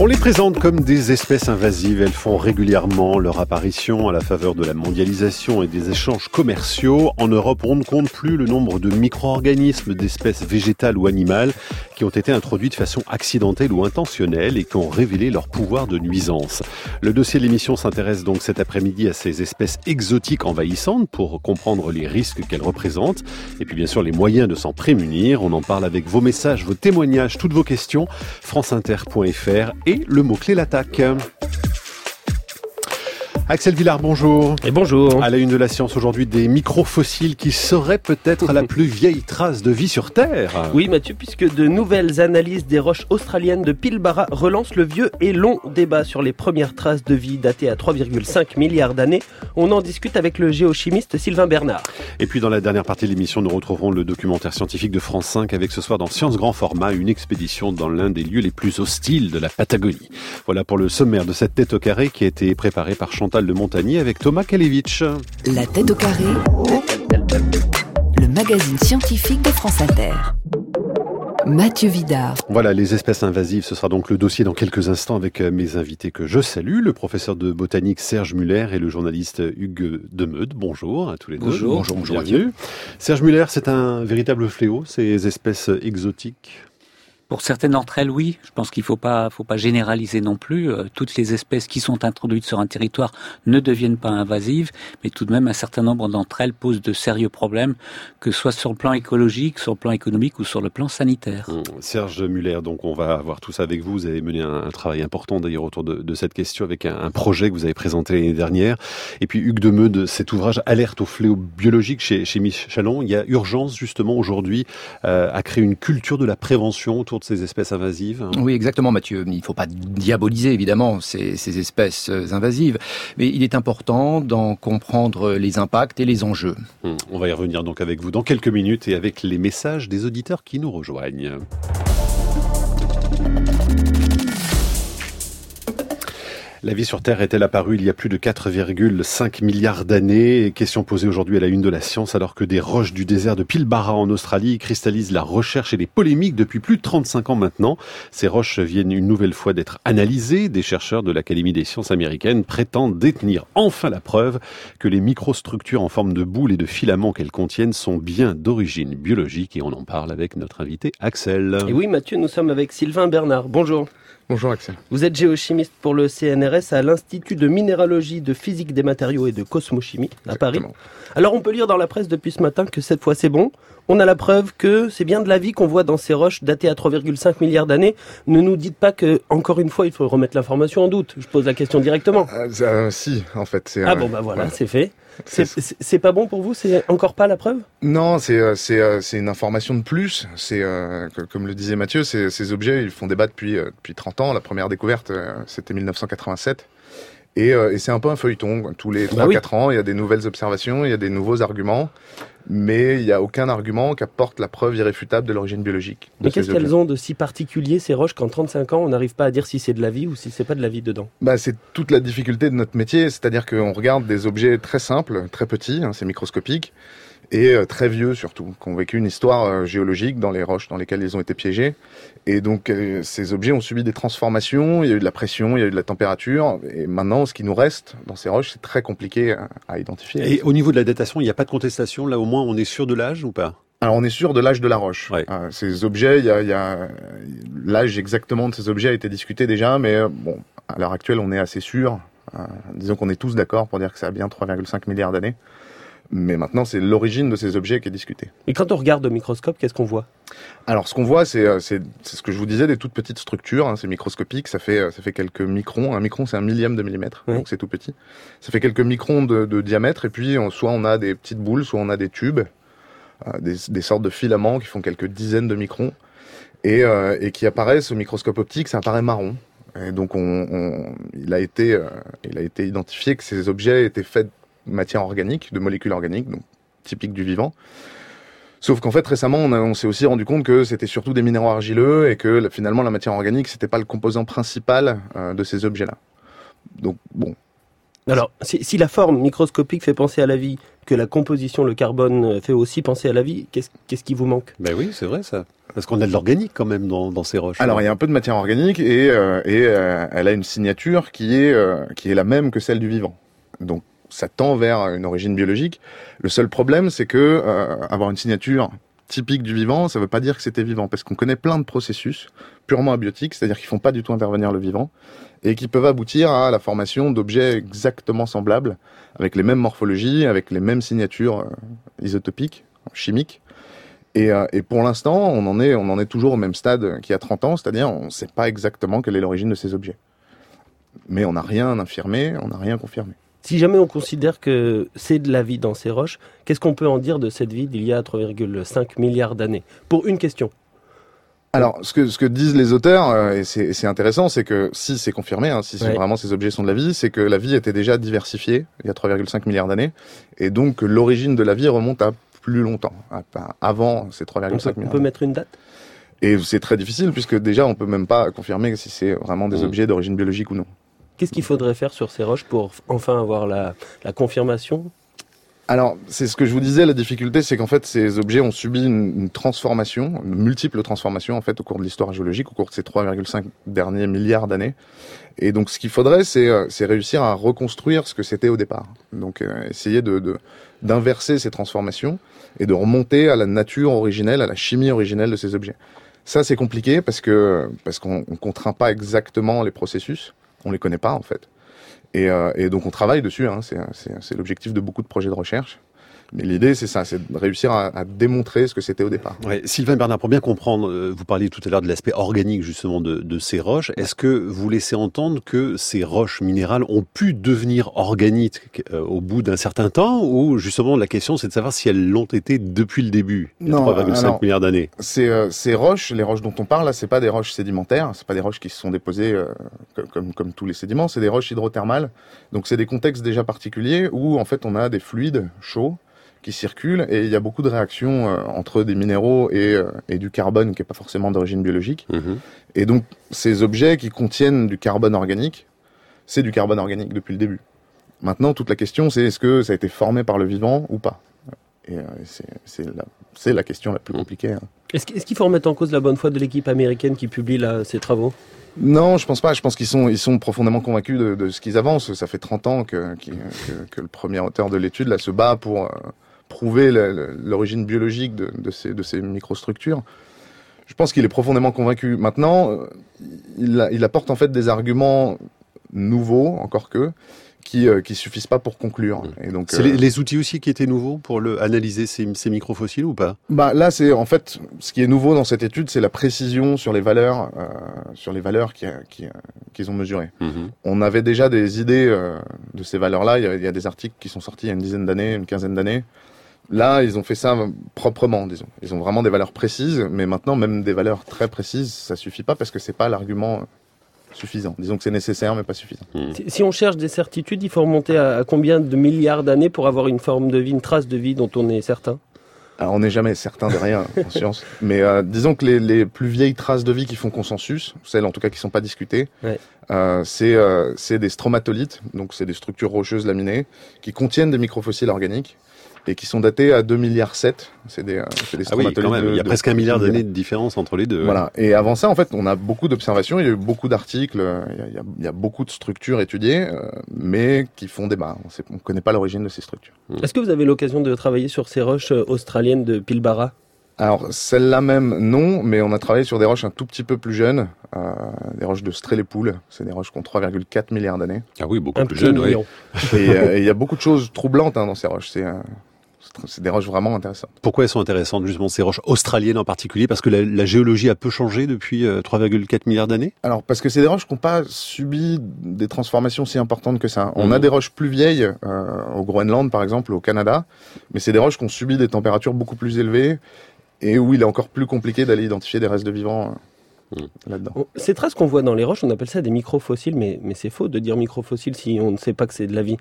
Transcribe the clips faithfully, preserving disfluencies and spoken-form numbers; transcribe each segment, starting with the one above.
On les présente comme des espèces invasives. Elles font régulièrement leur apparition à la faveur de la mondialisation et des échanges commerciaux. En Europe, on ne compte plus le nombre de micro-organismes d'espèces végétales ou animales qui ont été introduits de façon accidentelle ou intentionnelle et qui ont révélé leur pouvoir de nuisance. Le dossier de l'émission s'intéresse donc cet après-midi à ces espèces exotiques envahissantes pour comprendre les risques qu'elles représentent et puis bien sûr les moyens de s'en prémunir. On en parle avec vos messages, vos témoignages, toutes vos questions. franceinter point f r et le mot-clé l'attaque. Axel Villard, bonjour. Et bonjour. À la une de la science aujourd'hui, des microfossiles qui seraient peut-être la plus vieille trace de vie sur Terre. Oui Mathieu, puisque de nouvelles analyses des roches australiennes de Pilbara relancent le vieux et long débat sur les premières traces de vie datées à trois virgule cinq milliards d'années. On en discute avec le géochimiste Sylvain Bernard. Et puis dans la dernière partie de l'émission, nous retrouverons le documentaire scientifique de France cinq avec ce soir dans Science Grand Format, une expédition dans l'un des lieux les plus hostiles de la Patagonie. Voilà pour le sommaire de cette tête au carré qui a été préparée par Chantal de Montagny avec Thomas Kalevitch. La tête au carré, le magazine scientifique de France Inter. Mathieu Vidard. Voilà, les espèces invasives, ce sera donc le dossier dans quelques instants avec mes invités que je salue, le professeur de botanique Serge Muller et le journaliste Hugues Demeud. Bonjour à tous les deux. Bonjour. Bonjour, bonjour Mathieu. Serge Muller, c'est un véritable fléau, ces espèces exotiques? Pour certaines d'entre elles, oui. Je pense qu'il ne faut pas, faut pas généraliser non plus. Euh, toutes les espèces qui sont introduites sur un territoire ne deviennent pas invasives, mais tout de même, un certain nombre d'entre elles posent de sérieux problèmes, que ce soit sur le plan écologique, sur le plan économique ou sur le plan sanitaire. Mmh. Serge Muller, donc on va voir tout ça avec vous. Vous avez mené un, un travail important d'ailleurs autour de, de cette question avec un, un projet que vous avez présenté l'année dernière. Et puis Hugues Demeud, cet ouvrage Alerte aux fléaux biologiques chez, chez Michelon. Il y a urgence justement aujourd'hui euh, à créer une culture de la prévention autour de ces espèces invasives. Oui, exactement Mathieu. Il ne faut pas diaboliser évidemment ces, ces espèces invasives, mais il est important d'en comprendre les impacts et les enjeux. Hum, on va y revenir donc avec vous dans quelques minutes et avec les messages des auditeurs qui nous rejoignent. La vie sur Terre est-elle apparue il y a plus de quatre virgule cinq milliards d'années? Question posée aujourd'hui à la une de la science alors que des roches du désert de Pilbara en Australie cristallisent la recherche et les polémiques depuis plus de trente-cinq ans maintenant. Ces roches viennent une nouvelle fois d'être analysées. Des chercheurs de l'Académie des sciences américaines prétendent détenir enfin la preuve que les microstructures en forme de boules et de filaments qu'elles contiennent sont bien d'origine biologique et on en parle avec notre invité Axel. Et oui Mathieu, nous sommes avec Sylvain Bernard. Bonjour. Bonjour Axel. Vous êtes géochimiste pour le C N R S à l'Institut de minéralogie, de physique des matériaux et de cosmochimie à Paris. Exactement. Alors on peut lire dans la presse depuis ce matin que cette fois c'est bon. On a la preuve que c'est bien de la vie qu'on voit dans ces roches datées à trois virgule cinq milliards d'années. Ne nous dites pas que, encore une fois, il faut remettre l'information en doute. Je pose la question directement. Euh, euh, si, en fait. C'est, ah euh, bon, bah voilà, ouais. c'est fait. C'est, C'est- c'est, c'est pas bon pour vous? C'est encore pas la preuve? Non, c'est euh, c'est euh, c'est une information de plus. C'est euh, que- comme le disait Mathieu, c'est- ces objets ils font débat depuis euh, depuis trente ans. La première découverte euh, c'était mille neuf cent quatre-vingt-sept. Et, euh, et c'est un peu un feuilleton. Tous les trois quatre oui. ans, il y a des nouvelles observations, il y a des nouveaux arguments, mais il n'y a aucun argument qui apporte la preuve irréfutable de l'origine biologique. de Mais ces qu'est-ce objets. qu'elles ont de si particulier, ces roches, qu'en trente-cinq ans, on n'arrive pas à dire si c'est de la vie ou si c'est pas de la vie dedans? Bah, c'est toute la difficulté de notre métier, c'est-à-dire qu'on regarde des objets très simples, très petits, hein, c'est microscopique, et euh, très vieux surtout, qui ont vécu une histoire euh, géologique dans les roches dans lesquelles ils ont été piégés. Et donc euh, ces objets ont subi des transformations, il y a eu de la pression, il y a eu de la température, et maintenant ce qui nous reste dans ces roches, c'est très compliqué à, à identifier. Et au niveau de la datation, il n'y a pas de contestation. Là au moins on est sûr de l'âge ou pas? Alors on est sûr de l'âge de la roche. Ouais. Euh, ces objets, il y a, il y a l'âge exactement de ces objets a été discuté déjà, mais euh, bon, à l'heure actuelle, on est assez sûr. Euh, disons qu'on est tous d'accord pour dire que ça a bien trois virgule cinq milliards d'années. Mais maintenant, c'est l'origine de ces objets qui est discutée. Et quand on regarde au microscope, qu'est-ce qu'on voit? Alors, ce qu'on voit, c'est, euh, c'est, c'est ce que je vous disais, des toutes petites structures. Hein, c'est microscopique, ça fait, euh, ça fait quelques microns. Un micron, c'est un millième de millimètre, Oui. donc c'est tout petit. Ça fait quelques microns de, de diamètre, et puis on- soit on a des petites boules, soit on a des tubes, euh, des, des sortes de filaments qui font quelques dizaines de microns, et, euh, et qui apparaissent au microscope optique, ça apparaît marron. Et donc, on, on, il a été, euh, il a été identifié que ces objets étaient faits de matière organique, de molécules organiques, donc typiques du vivant. Sauf qu'en fait, récemment, on, a, on s'est aussi rendu compte que c'était surtout des minéraux argileux et que la- finalement, la matière organique, c'était pas le composant principal euh, de ces objets-là. Donc, bon, Alors, si, si la forme microscopique fait penser à la vie, que la composition, le carbone, fait aussi penser à la vie, qu'est-ce, qu'est-ce qui vous manque ? Ben oui, c'est vrai ça. Parce qu'on a de l'organique quand même dans, dans ces roches. Alors il y a un peu de matière organique et, euh, et euh, elle a une signature qui est, euh, qui est la même que celle du vivant. Donc ça tend vers une origine biologique. Le seul problème, c'est que euh, avoir une signature typique du vivant, ça ne veut pas dire que c'était vivant, parce qu'on connaît plein de processus purement abiotiques, c'est-à-dire qu'ils font pas du tout intervenir le vivant, et qui peuvent aboutir à la formation d'objets exactement semblables, avec les mêmes morphologies, avec les mêmes signatures euh, isotopiques, chimiques. Et, euh, et pour l'instant, on en est, on en est toujours au même stade qu'il y a trente ans, c'est-à-dire on ne sait pas exactement quelle est l'origine de ces objets. Mais on n'a rien affirmé, on n'a rien confirmé. Si jamais on considère que c'est de la vie dans ces roches, qu'est-ce qu'on peut en dire de cette vie d'il y a trois virgule cinq milliards d'années ? Pour une question. Alors, ce que, ce que disent les auteurs, euh, et c'est, c'est intéressant, c'est que si c'est confirmé, hein, si ouais. vraiment ces objets sont de la vie, c'est que la vie était déjà diversifiée il y a trois virgule cinq milliards d'années, et donc que l'origine de la vie remonte à plus longtemps, à, à, avant ces trois virgule cinq milliards. On peut mettre une date ? Et c'est très difficile, puisque déjà on peut même pas confirmer si c'est vraiment des mmh. objets d'origine biologique ou non. Qu'est-ce qu'il faudrait faire sur ces roches pour enfin avoir la, la confirmation ? Alors, c'est ce que je vous disais, la difficulté, c'est qu'en fait, ces objets ont subi une, une transformation, une multiple transformation, en fait, au cours de l'histoire géologique, au cours de ces trois virgule cinq derniers milliards d'années. Et donc, ce qu'il faudrait, c'est, c'est réussir à reconstruire ce que c'était au départ. Donc, euh, essayer de, de, d'inverser ces transformations et de remonter à la nature originelle, à la chimie originelle de ces objets. Ça, c'est compliqué parce que, parce qu'on ne contraint pas exactement les processus. On les connaît pas, en fait. Et, euh, et donc on travaille dessus, hein, c'est, c'est, c'est l'objectif de beaucoup de projets de recherche. Mais l'idée, c'est ça, c'est de réussir à, à démontrer ce que c'était au départ. Ouais, Sylvain Bernard, pour bien comprendre, euh, vous parliez tout à l'heure de l'aspect organique justement de, de ces roches. Est-ce que vous laissez entendre que ces roches minérales ont pu devenir organiques euh, au bout d'un certain temps, ou justement la question c'est de savoir si elles l'ont été depuis le début, il y a trois virgule cinq milliards d'années? Ces, euh, ces roches, les roches dont on parle, là, c'est pas des roches sédimentaires, c'est pas des roches qui se sont déposées euh, comme, comme, comme tous les sédiments, c'est des roches hydrothermales. Donc c'est des contextes déjà particuliers où en fait on a des fluides chauds qui circulent, et il y a beaucoup de réactions euh, entre des minéraux et, euh, et du carbone qui n'est pas forcément d'origine biologique. Mmh. Et donc, ces objets qui contiennent du carbone organique, c'est du carbone organique depuis le début. Maintenant, toute la question, c'est est-ce que ça a été formé par le vivant ou pas ? Et euh, c'est, c'est, la, c'est la question la plus compliquée. Hein. Est-ce, est-ce qu'il faut remettre en cause la bonne foi de l'équipe américaine qui publie là, ces travaux ? Non, je pense pas. Je pense qu'ils sont, ils sont profondément convaincus de, de ce qu'ils avancent. Ça fait trente ans que, que, que le premier auteur de l'étude là, se bat pour... Euh, prouver l'origine biologique de, de, ces, de ces microstructures. Je pense qu'il est profondément convaincu. Maintenant, il, il apporte en fait des arguments nouveaux, encore que, qui euh, qui suffisent pas pour conclure. Et donc, c'est euh, les, les outils aussi qui étaient nouveaux pour le, analyser ces, ces microfossiles ou pas ? Bah là, c'est en fait ce qui est nouveau dans cette étude, c'est la précision sur les valeurs, euh, sur les valeurs qui, qui, qu'ils ont mesurées. Mm-hmm. On avait déjà des idées euh, de ces valeurs-là. Il y, a, il y a des articles qui sont sortis il y a une dizaine d'années, une quinzaine d'années. Là, ils ont fait ça proprement, disons. Ils ont vraiment des valeurs précises, mais maintenant, même des valeurs très précises, ça suffit pas parce que c'est pas l'argument suffisant. Disons que c'est nécessaire, mais pas suffisant. Mmh. Si, si on cherche des certitudes, il faut remonter à, à combien de milliards d'années pour avoir une forme de vie, une trace de vie dont on est certain ? Alors, on n'est jamais certain de rien en science, mais euh, disons que les, les plus vieilles traces de vie qui font consensus, celles en tout cas qui sont pas discutées, ouais. euh, c'est, euh, c'est des stromatolites, donc c'est des structures rocheuses laminées qui contiennent des microfossiles organiques. Et qui sont datés à deux virgule sept milliards. C'est des, c'est des stromatolites. Ah oui, quand même. De, il y a de, presque un milliard d'années de différence entre les deux. Voilà. Et avant ça, en fait, on a beaucoup d'observations, il y a eu beaucoup d'articles, il y a, il y a, il y a beaucoup de structures étudiées, euh, mais qui font débat. On ne connaît pas l'origine de ces structures. Est-ce que vous avez l'occasion de travailler sur ces roches australiennes de Pilbara ? Alors, celle-là même, non, mais on a travaillé sur des roches un tout petit peu plus jeunes, euh, des roches de Strellepool. C'est des roches qui ont trois virgule quatre milliards d'années. Ah oui, beaucoup un plus jeunes, oui. Et euh, il y a beaucoup de choses troublantes hein, dans ces roches. C'est... Euh, C'est des roches vraiment intéressantes. Pourquoi elles sont intéressantes, justement, ces roches australiennes en particulier ? Parce que la, la géologie a peu changé depuis euh, trois virgule quatre milliards d'années ? Alors, parce que c'est des roches qui n'ont pas subi des transformations si importantes que ça. On mmh. a des roches plus vieilles, euh, au Groenland par exemple, au Canada, mais c'est des roches qui ont subi des températures beaucoup plus élevées et où il est encore plus compliqué d'aller identifier des restes de vivants euh, mmh. là-dedans. Ces traces qu'on voit dans les roches, on appelle ça des microfossiles, mais, mais c'est faux de dire microfossiles si on ne sait pas que c'est de la vie.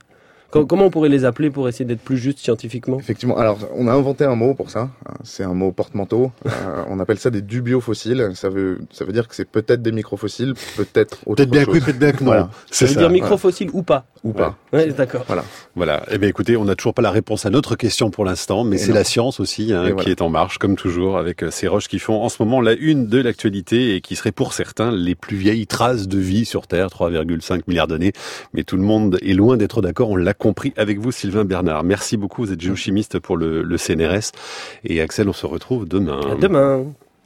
Comment on pourrait les appeler pour essayer d'être plus juste scientifiquement ? Effectivement. Alors, on a inventé un mot pour ça. C'est un mot porte-manteau. euh, on appelle ça des dubiofossiles. Ça veut, ça veut dire que c'est peut-être des microfossiles, peut-être autre Peut-être bien chose. que oui, peut-être bien que non. Voilà. Ça veut dire microfossile voilà. ou pas. Ou pas. Ouais, d'accord. Voilà. Voilà. Eh bien, écoutez, on n'a toujours pas la réponse à notre question pour l'instant, mais et c'est non. la science aussi hein, qui voilà. est en marche, comme toujours, avec ces roches qui font en ce moment la une de l'actualité et qui seraient pour certains les plus vieilles traces de vie sur Terre, trois virgule cinq milliards d'années. Mais tout le monde est loin d'être d'accord. On l'a compris avec vous, Sylvain Bernard. Merci beaucoup. Vous êtes géochimiste pour le, le C N R S. Et Axel, on se retrouve demain. À demain.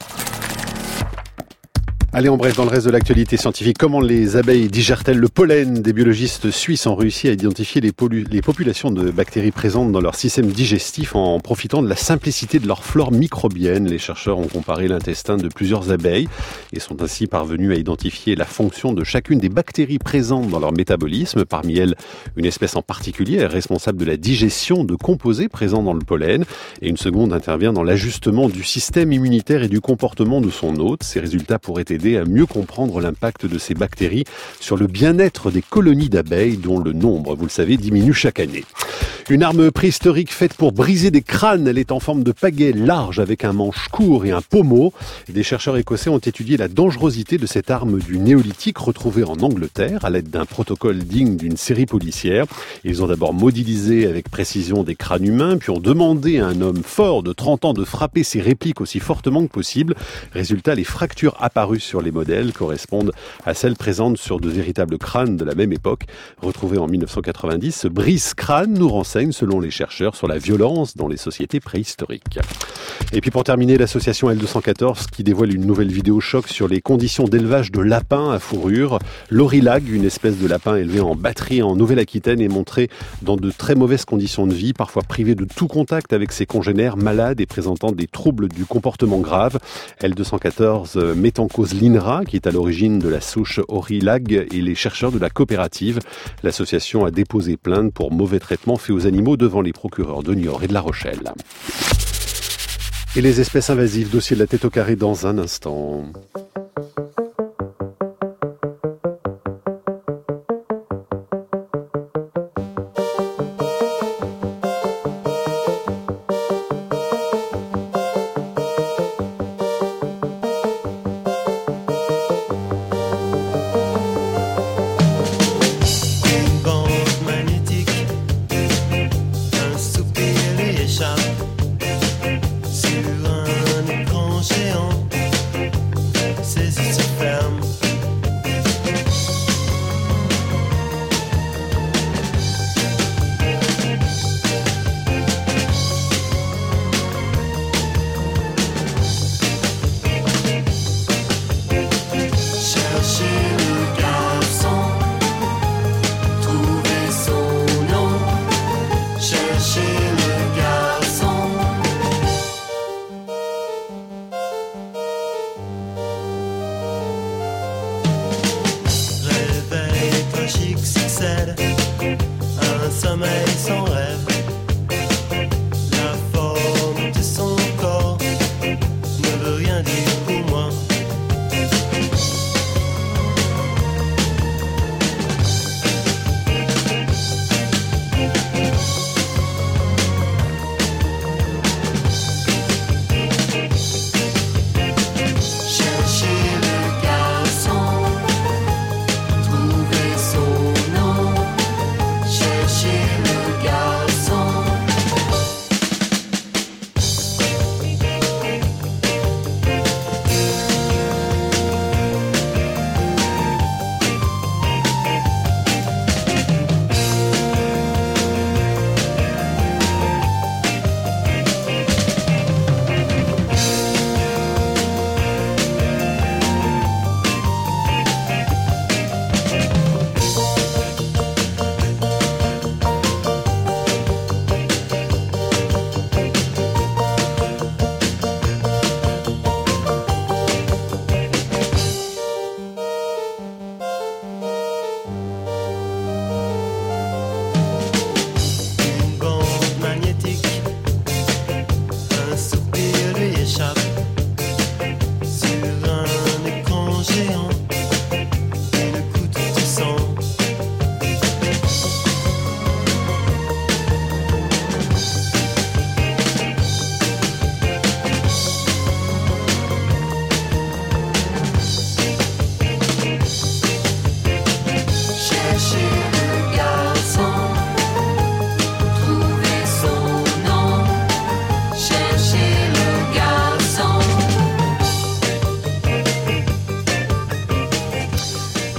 Allez, en bref, dans le reste de l'actualité scientifique, comment les abeilles digèrent-elles le pollen ? Des biologistes suisses ont réussi à identifier les, pollu- les populations de bactéries présentes dans leur système digestif en profitant de la simplicité de leur flore microbienne. Les chercheurs ont comparé l'intestin de plusieurs abeilles et sont ainsi parvenus à identifier la fonction de chacune des bactéries présentes dans leur métabolisme. Parmi elles, une espèce en particulier est responsable de la digestion de composés présents dans le pollen et une seconde intervient dans l'ajustement du système immunitaire et du comportement de son hôte. Ces résultats pourraient aider à mieux comprendre l'impact de ces bactéries sur le bien-être des colonies d'abeilles dont le nombre, vous le savez, diminue chaque année. Une arme préhistorique faite pour briser des crânes, elle est en forme de pagaie large avec un manche court et un pommeau. Des chercheurs écossais ont étudié la dangerosité de cette arme du néolithique retrouvée en Angleterre à l'aide d'un protocole digne d'une série policière. Ils ont d'abord modélisé avec précision des crânes humains, puis ont demandé à un homme fort de trente ans de frapper ces répliques aussi fortement que possible. Résultat, les fractures apparues sur les modèles correspondent à celles présentes sur de véritables crânes de la même époque. Retrouvés en dix-neuf cent quatre-vingt-dix, ce brise-crâne nous renseigne, selon les chercheurs, sur la violence dans les sociétés préhistoriques. Et puis pour terminer, l'association L deux cent quatorze qui dévoile une nouvelle vidéo choc sur les conditions d'élevage de lapins à fourrure. L'orilag, une espèce de lapin élevée en batterie en Nouvelle-Aquitaine, est montrée dans de très mauvaises conditions de vie, parfois privée de tout contact avec ses congénères, malades et présentant des troubles du comportement graves. L deux cent quatorze met en cause l'I N R A, qui est à l'origine de la souche Orilag, et les chercheurs de la coopérative. L'association a déposé plainte pour mauvais traitements faits aux animaux devant les procureurs de Niort et de La Rochelle. Et les espèces invasives, dossier de la tête au carré dans un instant.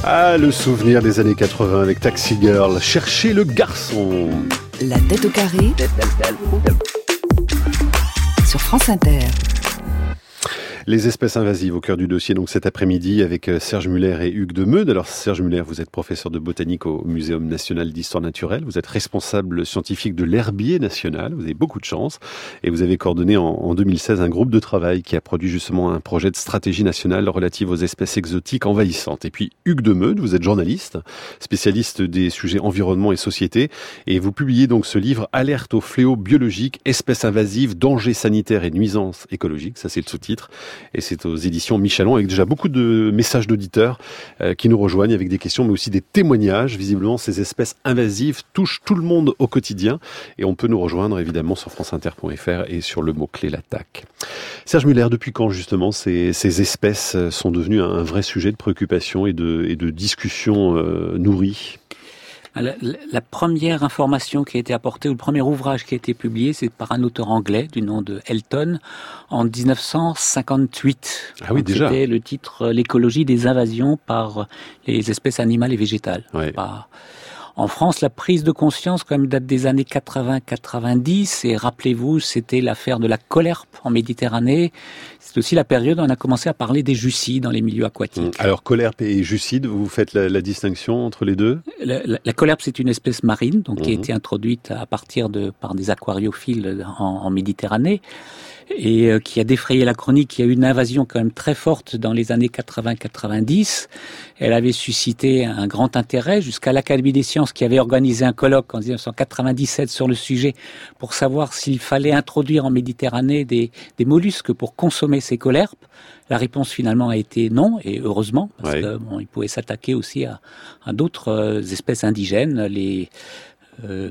Ah, le souvenir des années quatre-vingts avec Taxi Girl. Cherchez le garçon. La tête au carré. Sur France Inter. Les espèces invasives au cœur du dossier, donc cet après-midi avec Serge Muller et Hugues de Meude. Alors Serge Muller, vous êtes professeur de botanique au Muséum national d'histoire naturelle. Vous êtes responsable scientifique de l'herbier national. Vous avez beaucoup de chance. Et vous avez coordonné en, en deux mille seize un groupe de travail qui a produit justement un projet de stratégie nationale relative aux espèces exotiques envahissantes. Et puis Hugues de Meude, vous êtes journaliste, spécialiste des sujets environnement et société. Et vous publiez donc ce livre Alerte aux fléaux biologiques, espèces invasives, dangers sanitaires et nuisances écologiques. Ça c'est le sous-titre. Et c'est aux éditions Michalon avec déjà beaucoup de messages d'auditeurs euh, qui nous rejoignent avec des questions mais aussi des témoignages. Visiblement, ces espèces invasives touchent tout le monde au quotidien et on peut nous rejoindre évidemment sur franceinter point f r et sur le mot-clé l'attaque. Serge Muller, depuis quand justement ces, ces espèces sont devenues un vrai sujet de préoccupation et de, et de discussion euh, nourrie ? La, la première information qui a été apportée, ou le premier ouvrage qui a été publié, c'est par un auteur anglais du nom de Elton en dix-neuf cent cinquante-huit. Ah oui, donc, déjà. C'était le titre « L'écologie des invasions par les espèces animales et végétales ouais. ». En France, la prise de conscience quand même date des années quatre-vingts quatre-vingt-dix et rappelez-vous, c'était l'affaire de la colerpe en Méditerranée. C'est aussi la période où on a commencé à parler des jussies dans les milieux aquatiques. Alors colerpe et jusside, vous faites la, la distinction entre les deux ? La, la, la colerpe, c'est une espèce marine donc mmh. qui a été introduite à partir de par des aquariophiles en, en Méditerranée et euh, qui a défrayé la chronique. Il y a eu une invasion quand même très forte dans les années quatre-vingts quatre-vingt-dix. Elle avait suscité un grand intérêt jusqu'à l'Académie des sciences qui avait organisé un colloque en dix-neuf cent quatre-vingt-dix-sept sur le sujet pour savoir s'il fallait introduire en Méditerranée des, des mollusques pour consommer ces colerpes. La réponse finalement a été non, et heureusement, parce ouais. que bon, ils pouvaient s'attaquer aussi à, à d'autres euh, espèces indigènes, les euh,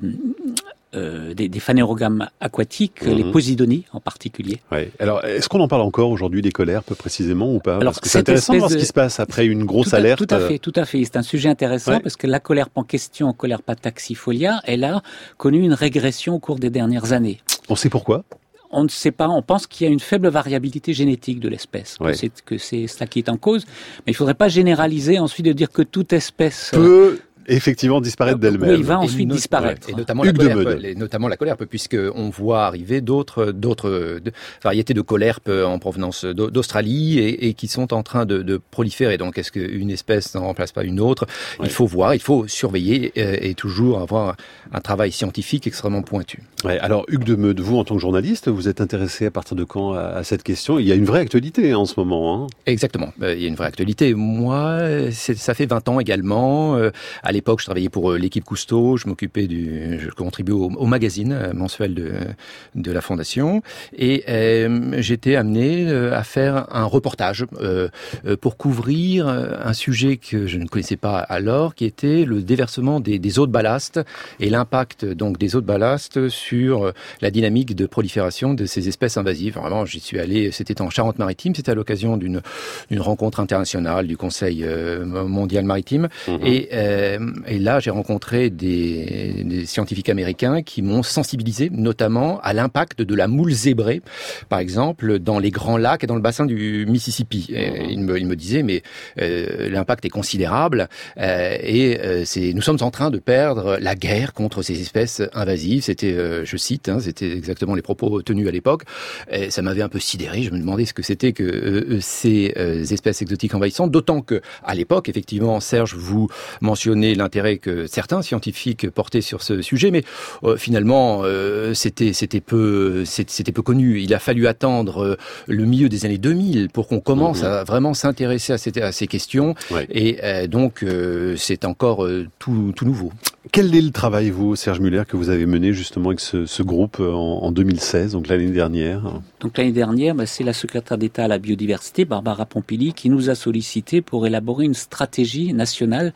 Euh, des, des phanérogames aquatiques, mmh. les posidonies en particulier. Ouais. Alors, est-ce qu'on en parle encore aujourd'hui des colerpes précisément ou pas ? Alors, parce que c'est intéressant de voir ce de... qui se passe après une grosse tout à, alerte. Tout à fait, tout à fait. C'est un sujet intéressant ouais. parce que la colerpe en question, Colerpa taxifolia, elle a connu une régression au cours des dernières années. On sait pourquoi ? On ne sait pas, on pense qu'il y a une faible variabilité génétique de l'espèce, ouais. que, c'est, que c'est cela qui est en cause, mais il ne faudrait pas généraliser ensuite de dire que toute espèce... peut... effectivement disparaître d'elle-même. Oui, il va ensuite no- disparaître. Ouais, et notamment la, colerpe, les, notamment la colerpe, puisqu'on voit arriver d'autres, d'autres de, variétés de colerpes en provenance d'Australie et, et qui sont en train de, de proliférer. Donc, est-ce qu'une espèce n'en remplace pas une autre ? Ouais. Il faut voir, il faut surveiller et, et toujours avoir un travail scientifique extrêmement pointu. Ouais, alors, Hugues de Meude, vous, en tant que journaliste, vous êtes intéressé à partir de quand à, à cette question ? Il y a une vraie actualité hein, en ce moment. Hein. Exactement. Il y a une vraie actualité. Moi, c'est, ça fait vingt ans également. À À l'époque, je travaillais pour l'équipe Cousteau, je m'occupais du, je contribuais au, au magazine mensuel de, de la Fondation, et euh, j'étais amené à faire un reportage euh, pour couvrir un sujet que je ne connaissais pas alors, qui était le déversement des, des eaux de ballast et l'impact donc des eaux de ballast sur la dynamique de prolifération de ces espèces invasives. Vraiment, j'y suis allé, c'était en Charente-Maritime, c'était à l'occasion d'une, d'une rencontre internationale du Conseil mondial maritime, mmh. et euh, Et là, j'ai rencontré des, des scientifiques américains qui m'ont sensibilisé, notamment à l'impact de la moule zébrée, par exemple, dans les grands lacs et dans le bassin du Mississippi. Et ils me, ils me disaient, mais euh, l'impact est considérable euh, et euh, c'est, nous sommes en train de perdre la guerre contre ces espèces invasives. C'était, euh, je cite, hein, c'était exactement les propos tenus à l'époque. Et ça m'avait un peu sidéré. Je me demandais ce que c'était que euh, ces euh, espèces exotiques envahissantes. D'autant que, à l'époque, effectivement, Serge, vous mentionnez l'intérêt que certains scientifiques portaient sur ce sujet, mais euh, finalement euh, c'était c'était peu c'était peu connu. Il a fallu attendre euh, le milieu des années deux mille pour qu'on commence mmh. à vraiment s'intéresser à ces, à ces questions, ouais. et euh, donc euh, c'est encore euh, tout tout nouveau. Quel est le travail, vous, Serge Muller, que vous avez mené justement avec ce, ce groupe en, en deux mille seize, donc l'année dernière ? Donc l'année dernière, bah, c'est la secrétaire d'État à la biodiversité, Barbara Pompili, qui nous a sollicité pour élaborer une stratégie nationale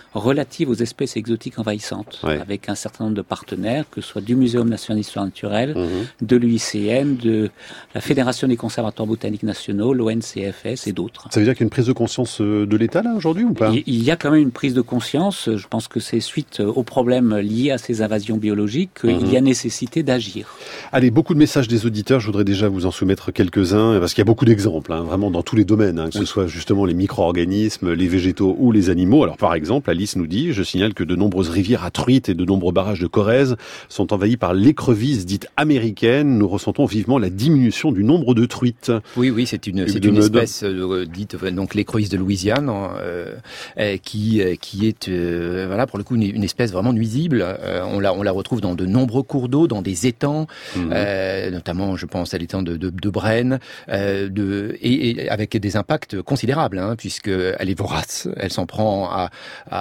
relatives aux espèces exotiques envahissantes, ouais. avec un certain nombre de partenaires, que ce soit du Muséum national d'histoire naturelle, mmh. de l'U I C N, de la Fédération des conservateurs botaniques nationaux, l'O N C F S et d'autres. Ça veut dire qu'il y a une prise de conscience de l'État là aujourd'hui ou pas ? Il y a quand même une prise de conscience. Je pense que c'est suite aux problèmes liés à ces invasions biologiques qu'il mmh. y a nécessité d'agir. Allez, beaucoup de messages des auditeurs. Je voudrais déjà vous en soumettre quelques-uns parce qu'il y a beaucoup d'exemples, hein, vraiment dans tous les domaines, hein, que oui. ce soit justement les micro-organismes, les végétaux ou les animaux. Alors par exemple, Alice nous dit, je signale que de nombreuses rivières à truites et de nombreux barrages de Corrèze sont envahis par l'écrevisse dite américaine. Nous ressentons vivement la diminution du nombre de truites. Oui, oui, c'est une, c'est une espèce euh, dite donc l'écrevisse de Louisiane euh, qui qui est euh, voilà pour le coup une, une espèce vraiment nuisible. Euh, on la on la retrouve dans de nombreux cours d'eau, dans des étangs, mmh. euh, notamment je pense à l'étang de de, de Brenne, euh, de et, et avec des impacts considérables, hein, puisque elle est vorace, elle s'en prend à,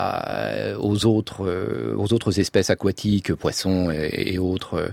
à aux autres euh, aux autres espèces aquatiques, poissons et, et autres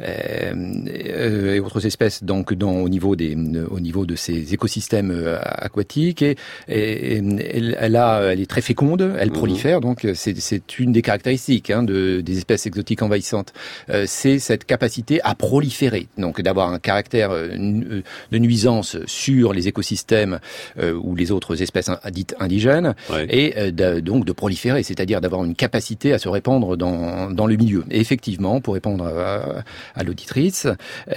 euh, et autres espèces donc dans au niveau des au niveau de ces écosystèmes aquatiques et, et, et elle, elle a elle est très féconde, elle prolifère, donc c'est c'est une des caractéristiques hein, de des espèces exotiques envahissantes, euh, c'est cette capacité à proliférer, donc d'avoir un caractère euh, de nuisance sur les écosystèmes euh, ou les autres espèces dites indigènes, ouais. et euh, de, donc de proliférer, c'est-à-dire d'avoir une capacité à se répandre dans dans le milieu. Et effectivement, pour répondre à, à l'auditrice,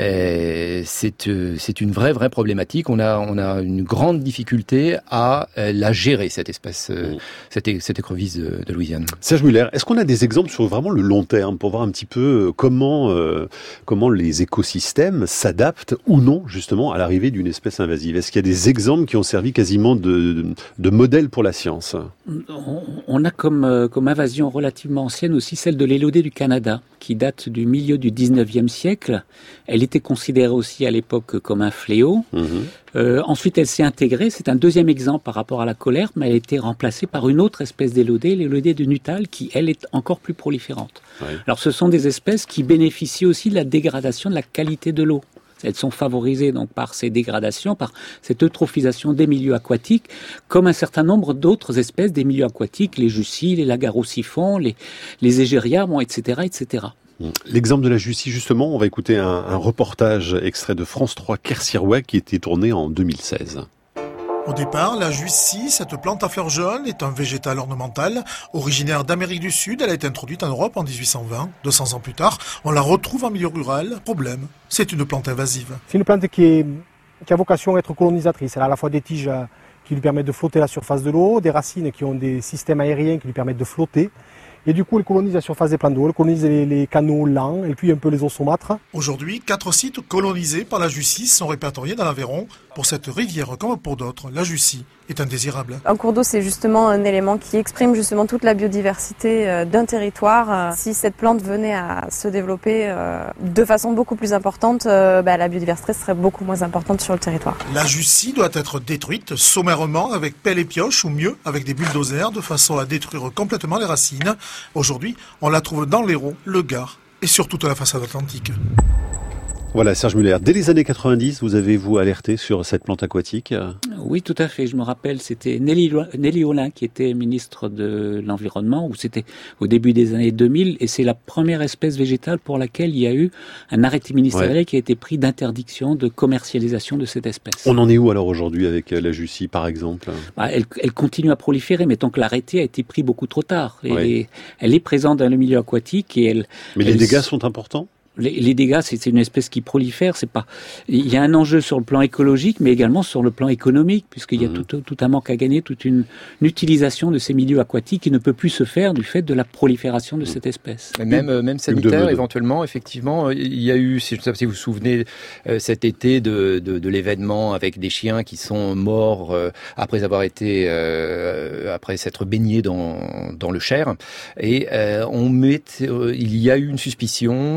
euh, c'est euh, c'est une vraie vraie problématique. On a on a une grande difficulté à euh, la gérer cette espèce, euh, mmh. cette cette écrevisse de, de Louisiane. Serge Muller, est-ce qu'on a des exemples sur vraiment le long terme pour voir un petit peu comment euh, comment les écosystèmes s'adaptent ou non justement à l'arrivée d'une espèce invasive? Est-ce qu'il y a des exemples qui ont servi quasiment de, de, de modèle pour la science? On, on a comme comme invasion relativement ancienne aussi celle de l'élodée du Canada, qui date du milieu du dix-neuvième siècle. Elle était considérée aussi à l'époque comme un fléau. Mmh. Euh, ensuite, elle s'est intégrée. C'est un deuxième exemple par rapport à la colère, mais elle a été remplacée par une autre espèce d'élodée, l'élodée de Nuttall, qui, elle, est encore plus proliférante. Ouais. Alors, ce sont des espèces qui bénéficient aussi de la dégradation de la qualité de l'eau. Elles sont favorisées donc par ces dégradations, par cette eutrophisation des milieux aquatiques, comme un certain nombre d'autres espèces des milieux aquatiques, les jussies, les lagarossiphons, les, les égérias, bon, et cetera, et cetera. L'exemple de la Jussie, justement, on va écouter un, un reportage extrait de France trois Kersirouet qui était tourné en deux mille seize. Au départ, la Jussie, cette plante à fleurs jaunes, est un végétal ornemental. Originaire d'Amérique du Sud, elle a été introduite en Europe en dix-huit cent vingt. deux cents ans plus tard, on la retrouve en milieu rural. Problème, c'est une plante invasive. C'est une plante qui, est, qui a vocation à être colonisatrice. Elle a à la fois des tiges qui lui permettent de flotter à la surface de l'eau, des racines qui ont des systèmes aériens qui lui permettent de flotter. Et du coup, elle colonise la surface des plans d'eau, elle colonise les, les canaux lents, elle puise un peu les eaux saumâtres. Aujourd'hui, quatre sites colonisés par la Jussie sont répertoriés dans l'Aveyron. Pour cette rivière comme pour d'autres, la Jussie est indésirable. Un cours d'eau, c'est justement un élément qui exprime justement toute la biodiversité d'un territoire. Si cette plante venait à se développer de façon beaucoup plus importante, bah, la biodiversité serait beaucoup moins importante sur le territoire. La Jussie doit être détruite sommairement avec pelle et pioche, ou mieux avec des bulldozers, de façon à détruire complètement les racines. Aujourd'hui, on la trouve dans l'Hérault, le Gard et sur toute la façade atlantique. Voilà, Serge Muller. Dès les années quatre-vingt-dix, vous avez, vous, alerté sur cette plante aquatique? Oui, tout à fait. Je me rappelle, c'était Nelly, Nelly Olin qui était ministre de l'Environnement, ou c'était au début des années deux mille, et c'est la première espèce végétale pour laquelle il y a eu un arrêté ministériel ouais. qui a été pris d'interdiction de commercialisation de cette espèce. On en est où alors aujourd'hui avec la Jussie, par exemple? bah, elle, elle continue à proliférer, mais tant que l'arrêté a été pris beaucoup trop tard. Elle, ouais. est, elle est présente dans le milieu aquatique et elle... Mais elle, les dégâts sont importants? Les, les dégâts, c'est, c'est une espèce qui prolifère. C'est pas. Il y a un enjeu sur le plan écologique, mais également sur le plan économique, puisqu'il y a mmh. tout, tout un manque à gagner, toute une, une utilisation de ces milieux aquatiques qui ne peut plus se faire du fait de la prolifération de mmh. cette espèce. Et même, euh, même sanitaire, éventuellement, effectivement, il y a eu, si, je ne sais pas si vous vous souvenez, euh, cet été de, de, de l'événement avec des chiens qui sont morts euh, après avoir été, euh, après s'être baignés dans dans le Cher, et euh, on met, euh, il y a eu une suspicion. Euh,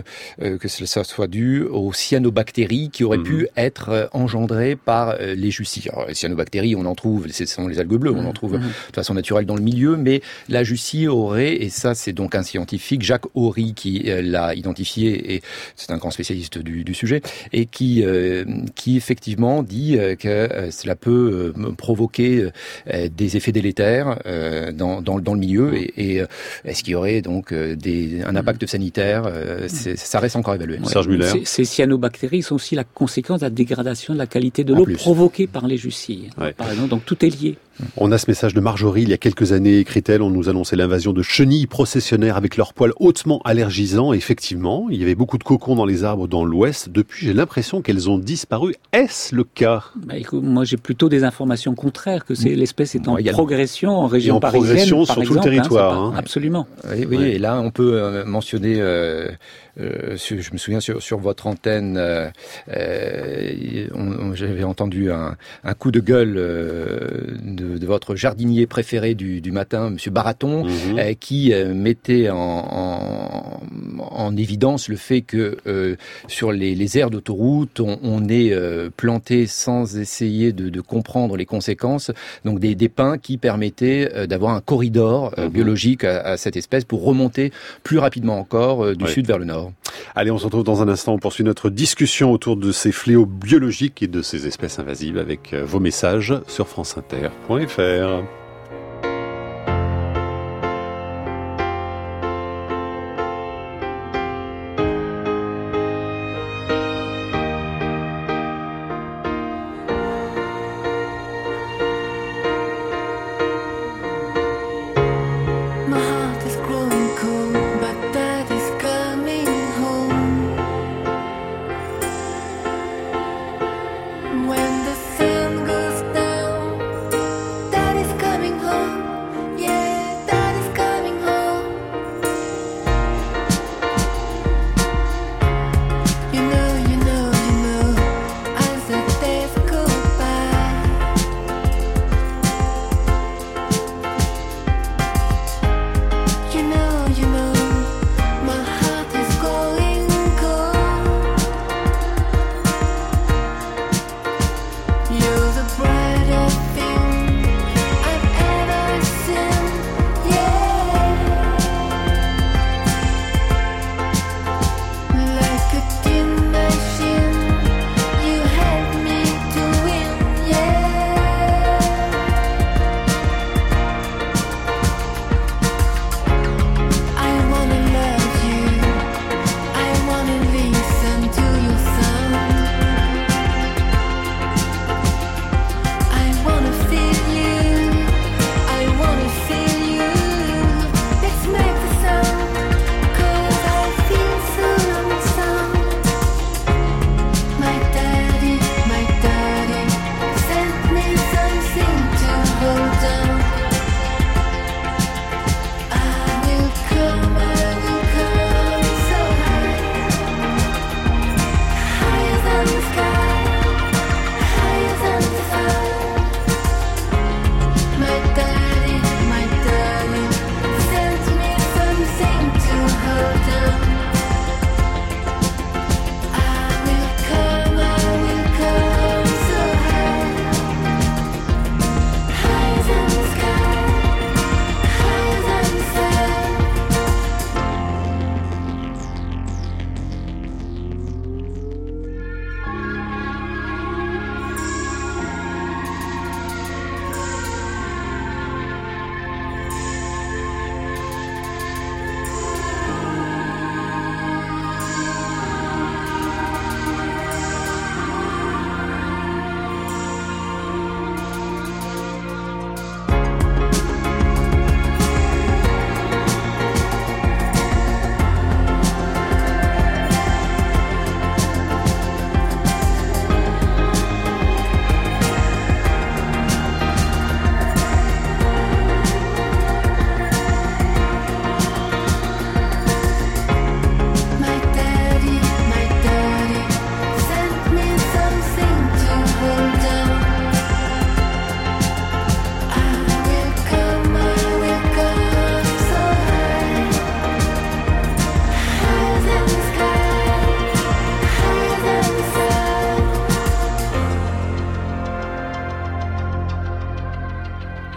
euh, euh, que ça soit dû aux cyanobactéries qui auraient mmh. pu être euh, engendrées par euh, les jussis. Alors, les cyanobactéries, on en trouve, ce sont les algues bleues, on en trouve mmh. de façon naturelle dans le milieu, mais la jussie aurait, et ça c'est donc un scientifique, Jacques Horry, qui euh, l'a identifié, et c'est un grand spécialiste du, du sujet, et qui, euh, qui effectivement dit euh, que euh, cela peut euh, provoquer euh, des effets délétères euh, dans, dans, dans le milieu, et, et euh, est-ce qu'il y aurait donc euh, des, un impact sanitaire euh, c'est, ça reste encore évalué. Ouais. Serge Muller. Ces, ces cyanobactéries sont aussi la conséquence de la dégradation de la qualité de l'eau provoquée par les jussis. Ouais. Par exemple, donc tout est lié. On a ce message de Marjorie, il y a quelques années, écrit-elle, on nous annonçait l'invasion de chenilles processionnaires avec leurs poils hautement allergisants. Et effectivement, il y avait beaucoup de cocons dans les arbres dans l'ouest. Depuis, j'ai l'impression qu'elles ont disparu. Est-ce le cas ? Bah, écoute, moi, j'ai plutôt des informations contraires, que c'est, l'espèce est en ouais, progression en région et en parisienne, progression par sur exemple, tout le territoire. Hein, hein. Absolument. Oui, oui ouais. Et là, on peut euh, mentionner... Euh, Euh, sur, je me souviens sur, sur votre antenne, euh, euh, on, on, j'avais entendu un, un coup de gueule euh, de, de votre jardinier préféré du, du matin, Monsieur Baraton, mm-hmm. euh, qui euh, mettait en, en, en évidence le fait que euh, sur les, les aires d'autoroute, on, on est euh, planté sans essayer de, de comprendre les conséquences, donc des, des pins qui permettaient euh, d'avoir un corridor euh, mm-hmm. biologique à, à cette espèce pour remonter plus rapidement encore euh, du ouais. sud vers le nord. Allez, on se retrouve dans un instant. On poursuit notre discussion autour de ces fléaux biologiques et de ces espèces invasives avec vos messages sur franceinter point f r. When the sun goes down, Daddy's gonna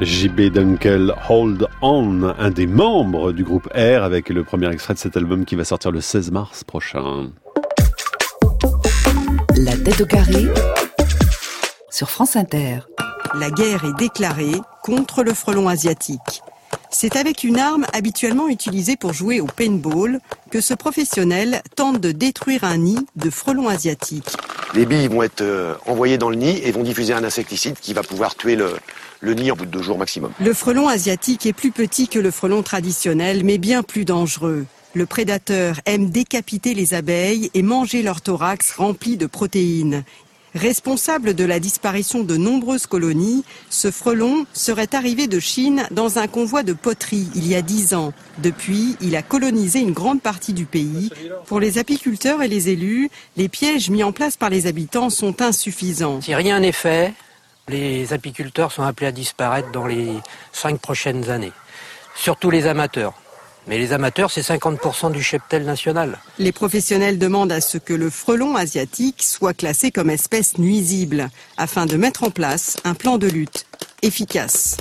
J B Dunkel, Hold On, un des membres du groupe R, avec le premier extrait de cet album qui va sortir le seize mars prochain. La tête au carré sur France Inter. La guerre est déclarée contre le frelon asiatique. C'est avec une arme habituellement utilisée pour jouer au paintball que ce professionnel tente de détruire un nid de frelons asiatiques. Les billes vont être euh, envoyées dans le nid et vont diffuser un insecticide qui va pouvoir tuer le, le nid en bout de deux jours maximum. Le frelon asiatique est plus petit que le frelon traditionnel, mais bien plus dangereux. Le prédateur aime décapiter les abeilles et manger leur thorax rempli de protéines. Responsable de la disparition de nombreuses colonies, ce frelon serait arrivé de Chine dans un convoi de poteries il y a dix ans. Depuis, il a colonisé une grande partie du pays. Pour les apiculteurs et les élus, les pièges mis en place par les habitants sont insuffisants. Si rien n'est fait, les apiculteurs sont appelés à disparaître dans les cinq prochaines années. Surtout les amateurs. Mais les amateurs, c'est cinquante pour cent du cheptel national. Les professionnels demandent à ce que le frelon asiatique soit classé comme espèce nuisible, afin de mettre en place un plan de lutte efficace.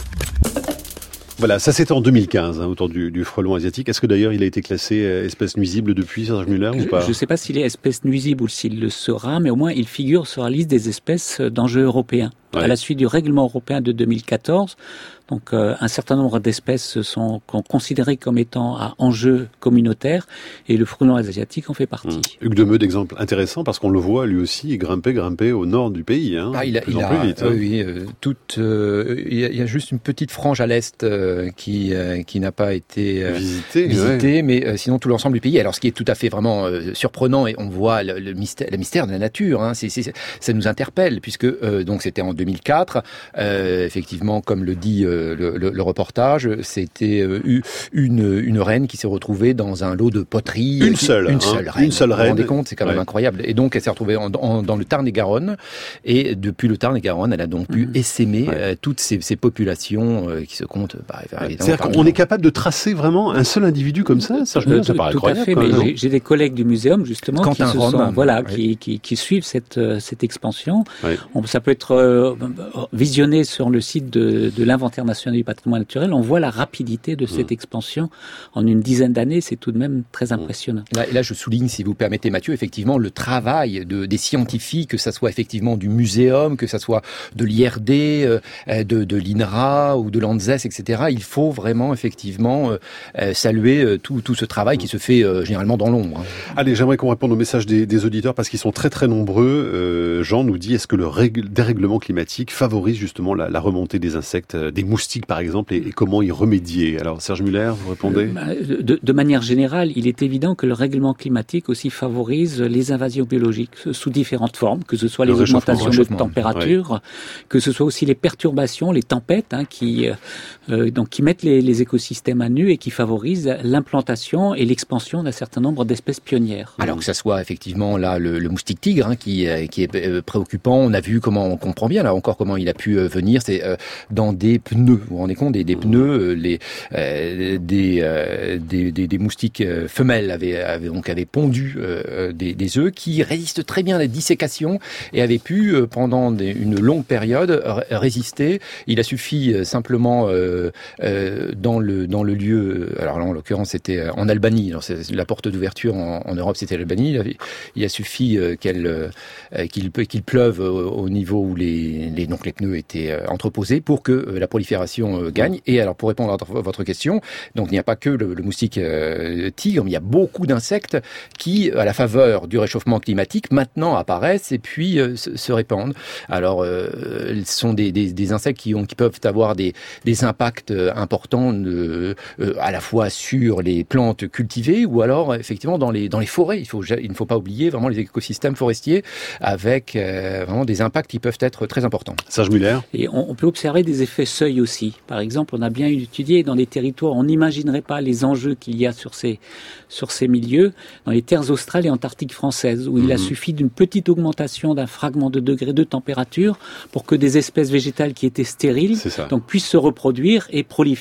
Voilà, ça c'était en deux mille quinze, hein, autour du, du frelon asiatique. Est-ce que d'ailleurs il a été classé euh, espèce nuisible depuis, Serge Muller, ou pas ? Je ne sais pas s'il est espèce nuisible ou s'il le sera, mais au moins il figure sur la liste des espèces d'enjeux européens. Ouais. À la suite du règlement européen de deux mille quatorze, donc euh, un certain nombre d'espèces sont considérées comme étant à enjeu communautaire, et le frelon asiatique en fait partie. Mmh. Hugues Demeux, d'exemple intéressant, parce qu'on le voit lui aussi grimper, grimper au nord du pays. Hein, ah, il a, il a plus vite, hein. oui, euh, toute, euh, il, y a, il y a juste une petite frange à l'est euh, qui euh, qui n'a pas été euh, visitée, visité, ouais. mais euh, sinon tout l'ensemble du pays. Alors, ce qui est tout à fait vraiment euh, surprenant, et on voit le, le mystère, le mystère de la nature. Hein, c'est, c'est, ça nous interpelle, puisque euh, donc c'était en deux mille quatre. Euh, effectivement, comme le dit euh, le, le, le reportage, c'était euh, une, une reine qui s'est retrouvée dans un lot de poterie. Une seule, une hein, seule reine. Une seule reine. Vous vous rendez compte, c'est quand même ouais. incroyable. Et donc, elle s'est retrouvée en, en, dans le Tarn-et-Garonne. Et depuis le Tarn-et-Garonne, elle a donc pu mmh. essaimer ouais. euh, toutes ces, ces populations euh, qui se comptent. Bah, ouais. C'est-à-dire qu'on est capable de tracer vraiment un seul individu comme ça. Ça, euh, ça paraît tout incroyable. À fait, mais j'ai, j'ai des collègues du muséum justement Quentin qui se Rome, sont, voilà, ouais. qui, qui, qui suivent cette, cette expansion. Ouais. On, ça peut être euh, visionné sur le site de, de l'Inventaire national du patrimoine naturel. On voit la rapidité de cette mmh. expansion en une dizaine d'années. C'est tout de même très impressionnant. Là, là, je souligne, si vous permettez, Mathieu, effectivement, le travail de, des scientifiques, que ça soit effectivement du muséum, que ça soit de l'I R D, euh, de, de l'I N R A ou de l'ANSES, et cetera. Il faut vraiment, effectivement, euh, saluer euh, tout, tout ce travail qui se fait euh, généralement dans l'ombre. Hein. Allez, j'aimerais qu'on réponde aux messages des, des auditeurs parce qu'ils sont très très nombreux. Euh, Jean nous dit, est-ce que le rég- dérèglement climatique favorise justement la, la remontée des insectes, des moustiques par exemple, et, et comment y remédier ? Alors Serge Muller, vous répondez ? de, de manière générale, il est évident que le règlement climatique aussi favorise les invasions biologiques sous différentes formes, que ce soit les augmentations de température, ouais. que ce soit aussi les perturbations, les tempêtes, hein, qui euh, donc qui mettent les, les écosystèmes à nu et qui favorisent l'implantation et l'expansion d'un certain nombre d'espèces pionnières. Alors que ça soit effectivement là le, le moustique tigre, hein, qui qui est préoccupant. On a vu comment, on comprend bien là encore comment il a pu venir. C'est euh, dans des pneus. Vous vous rendez compte, des, des pneus, les euh, des, euh, des, des des moustiques euh, femelles avaient, avaient donc avaient pondu euh, des, des œufs qui résistent très bien à la dissécation et avaient pu euh, pendant des, une longue période r- résister. Il a suffi euh, simplement euh, euh, dans le dans le lieu. Alors là, en l'occurrence, c'était en Albanie. Alors, c'est la porte d'ouverture en, en Europe, c'était l'Albanie. Il a, il a suffi euh, qu'elle euh, qu'il qu'il pleuve au, au niveau où les, les donc les pneus étaient euh, entreposés pour que euh, la prolifération euh, gagne. Et alors, pour répondre à votre question, donc il n'y a pas que le, le moustique euh, tigre, mais il y a beaucoup d'insectes qui, à la faveur du réchauffement climatique, maintenant apparaissent et puis euh, se, se répandent. Alors, euh, ce sont des, des, des insectes qui, ont, qui peuvent avoir des, des impacts importants de, euh, à la fois sur les plantes cultivées ou alors effectivement dans les, dans les forêts. Il, faut, il ne faut pas oublier vraiment les écosystèmes forestiers avec euh, vraiment des impacts qui peuvent être très importants. Serge Muller. Et on, on peut observer des effets seuil aussi. Par exemple, on a bien étudié dans des territoires, on n'imaginerait pas les enjeux qu'il y a sur ces, sur ces milieux, dans les terres australes et antarctiques françaises, où mmh. il a suffi d'une petite augmentation d'un fragment de degré de température pour que des espèces végétales qui étaient stériles donc, puissent se reproduire et proliférer.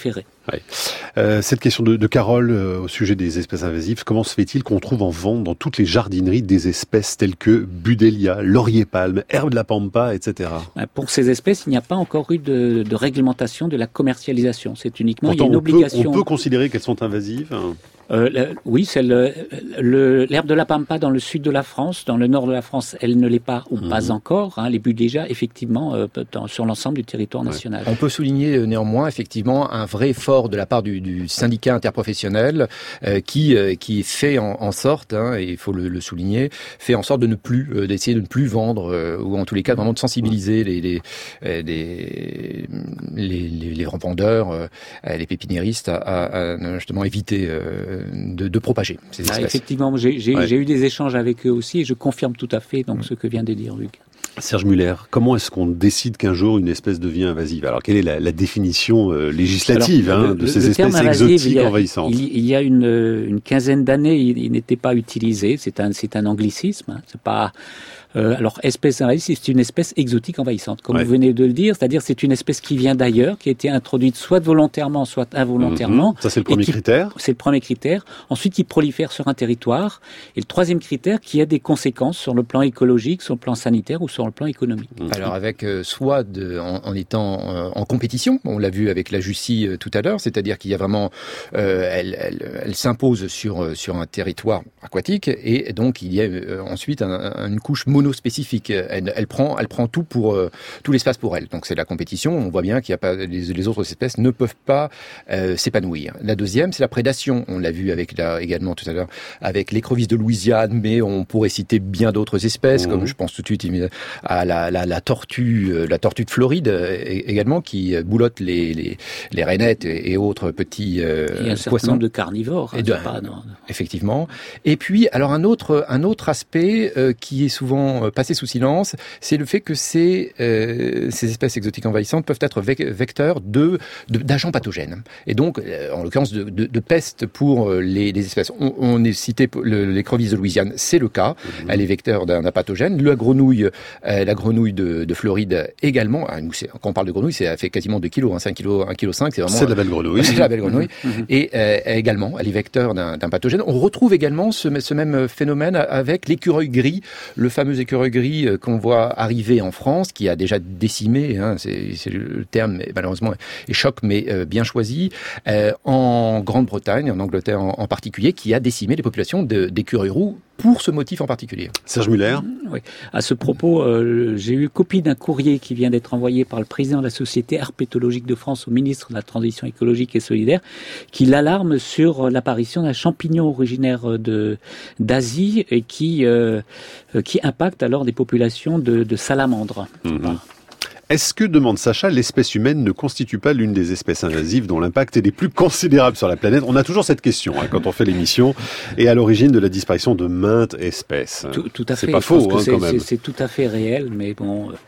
Ouais. Euh, cette question de, de Carole euh, au sujet des espèces invasives, comment se fait-il qu'on trouve en vente dans toutes les jardineries des espèces telles que Budellia, laurier palme, herbe de la pampa, et cetera. Pour ces espèces, il n'y a pas encore eu de, de réglementation de la commercialisation. C'est uniquement Pourtant, il y a une on peut, obligation. on peut considérer qu'elles sont invasives. Euh, le, oui, c'est le, le, l'herbe de la pampa dans le sud de la France. Dans le nord de la France, elle ne l'est pas ou mmh. pas encore. Hein, les Budellia, effectivement, euh, dans, sur l'ensemble du territoire national. Ouais. On peut souligner euh, néanmoins, effectivement, un vrai effort de la part du, du syndicat interprofessionnel euh, qui, euh, qui fait en, en sorte, hein, et il faut le, le souligner, fait en sorte de ne plus, euh, d'essayer de ne plus vendre, euh, ou en tous les cas, vraiment de sensibiliser les, les, les, les, les, les, les revendeurs, euh, les pépiniéristes à, à, à justement éviter euh, De, de propager ces espèces. Ah, effectivement, j'ai, j'ai, ouais. j'ai eu des échanges avec eux aussi et je confirme tout à fait donc, mmh. ce que vient de dire Hugues. Serge Muller, comment est-ce qu'on décide qu'un jour une espèce devient invasive ? Alors, quelle est la, la définition euh, législative Alors, hein, de le, ces le espèces exotiques il a, envahissantes ? Il, il y a une, une quinzaine d'années, il, il n'était pas utilisé. C'est un, c'est un anglicisme. Hein, c'est pas. Euh, alors, espèce invasive, c'est une espèce exotique envahissante, comme ouais. vous venez de le dire. C'est-à-dire, c'est une espèce qui vient d'ailleurs, qui a été introduite soit volontairement, soit involontairement. Mmh, ça, c'est le premier qui, critère. C'est le premier critère. Ensuite, qui prolifère sur un territoire. Et le troisième critère, qui a des conséquences sur le plan écologique, sur le plan sanitaire ou sur le plan économique. Alors, avec euh, soit de, en, en étant euh, en compétition, on l'a vu avec la Jussie euh, tout à l'heure, c'est-à-dire qu'il y a vraiment, euh, elle, elle, elle s'impose sur sur un territoire aquatique et donc il y a euh, ensuite un, un, une couche monospécifique. Elle, elle prend, elle prend tout pour euh, tout l'espace pour elle. Donc c'est la compétition. On voit bien qu'il y a pas les, les autres espèces ne peuvent pas euh, s'épanouir. La deuxième, c'est la prédation. On l'a vu avec la, également tout à l'heure avec l'écrevisse de Louisiane, mais on pourrait citer bien d'autres espèces, mmh. comme je pense tout de suite à la, la, la tortue, la tortue de Floride également qui boulotte les les, les rainettes et, et autres petits euh, poissons. Il y a un certain poissons. nombre de carnivores. Et de, pas, non, non. Effectivement. Et puis alors un autre un autre aspect euh, qui est souvent passé sous silence, c'est le fait que ces euh, ces espèces exotiques envahissantes peuvent être vecteurs de, de d'agents pathogènes. Et donc euh, en l'occurrence de, de, de peste pour les, les espèces. On, on est cité l'écrevisse de Louisiane, c'est le cas. Mmh. Elle est vecteur d'un, d'un pathogène. La grenouille, euh, la grenouille de, de Floride également. Quand on parle de grenouille, ça fait quasiment deux kilos, hein, cinq kilos, un virgule cinq kilos, c'est vraiment. C'est de la belle grenouille. C'est de la belle grenouille. Mmh. Et euh, également, elle est vecteur d'un, d'un pathogène. On retrouve également ce, ce même phénomène avec l'écureuil gris, le fameux écureuil gris qu'on voit arriver en France, qui a déjà décimé, hein, c'est, c'est le terme malheureusement est choc, mais euh, bien choisi, euh, en Grande-Bretagne, en Angleterre en, en particulier, qui a décimé les populations de, d'écureuils roux pour ce motif en particulier. Serge Muller. Oui. À ce propos, euh, j'ai eu copie d'un courrier qui vient d'être envoyé par le président de la Société herpétologique de France au ministre de la Transition écologique et solidaire, qui l'alarme sur l'apparition d'un champignon originaire de, d'Asie et qui, euh, qui impacte alors des populations de, de salamandres. Mmh. Est-ce que, demande Sacha, l'espèce humaine ne constitue pas l'une des espèces invasives dont l'impact est des plus considérables sur la planète ? On a toujours cette question hein, quand on fait l'émission, et à l'origine de la disparition de maintes espèces. Tout, tout à fait. C'est pas faux, hein, c'est, quand même. C'est, c'est tout à fait réel, mais bon... Euh...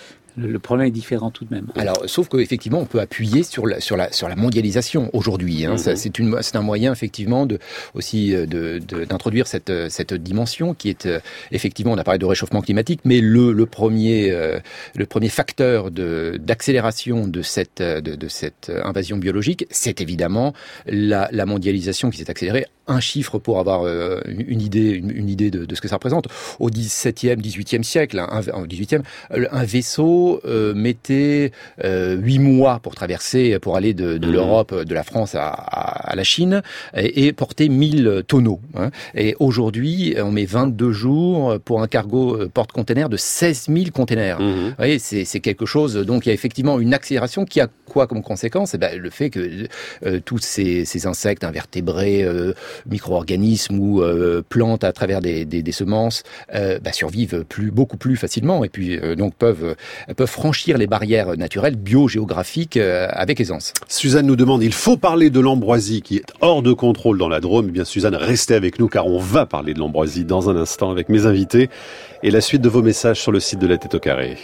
Le problème est différent tout de même. Alors, sauf qu'effectivement, on peut appuyer sur la, sur la, sur la mondialisation aujourd'hui. Hein. Mmh. Ça, c'est, une, c'est un moyen, effectivement, de, aussi de, de, d'introduire cette, cette dimension qui est, effectivement, on a parlé de réchauffement climatique, mais le, le, premier, euh, le premier facteur de, d'accélération de cette, de, de cette invasion biologique, c'est évidemment la, la mondialisation qui s'est accélérée. Un chiffre pour avoir euh, une idée, une, une idée de, de ce que ça représente. Au dix-septième, dix-huitième siècle, un, un, dix-huitième, un vaisseau euh, mettait euh, huit mois pour traverser, pour aller de, de mmh. l'Europe, de la France à, à, à la Chine, et, et porter mille tonneaux. Hein. Et aujourd'hui, on met vingt-deux jours pour un cargo porte-container de seize mille containers. Mmh. Vous voyez, c'est, c'est quelque chose. Donc, il y a effectivement une accélération qui a quoi comme conséquence ? Eh ben, le fait que euh, tous ces, ces insectes invertébrés, euh, micro-organismes ou euh, plantes à travers des, des, des semences euh, bah, survivent plus, beaucoup plus facilement et puis euh, donc peuvent, peuvent franchir les barrières naturelles biogéographiques euh, avec aisance. Suzanne nous demande, il faut parler de l'ambroisie qui est hors de contrôle dans la Drôme. Eh bien Suzanne, restez avec nous car on va parler de l'ambroisie dans un instant avec mes invités et la suite de vos messages sur le site de La Tête au Carré.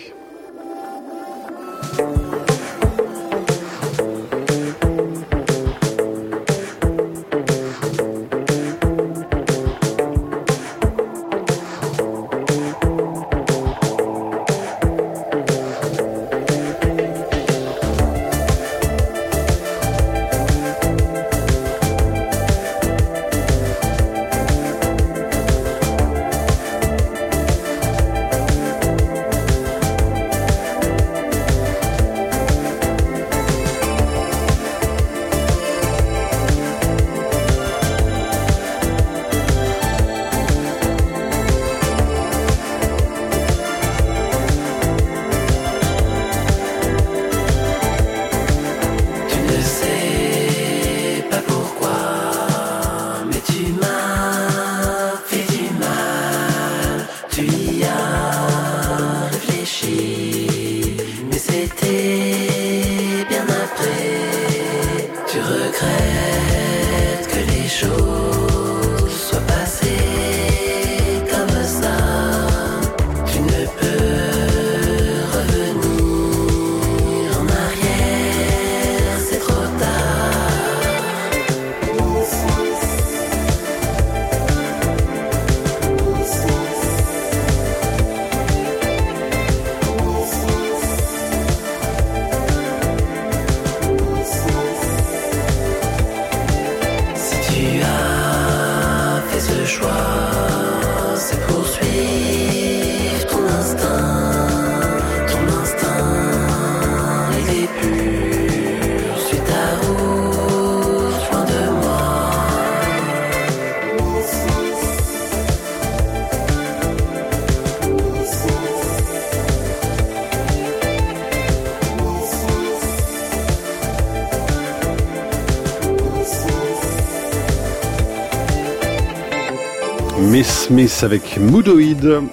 Miss Smith avec Moodoid.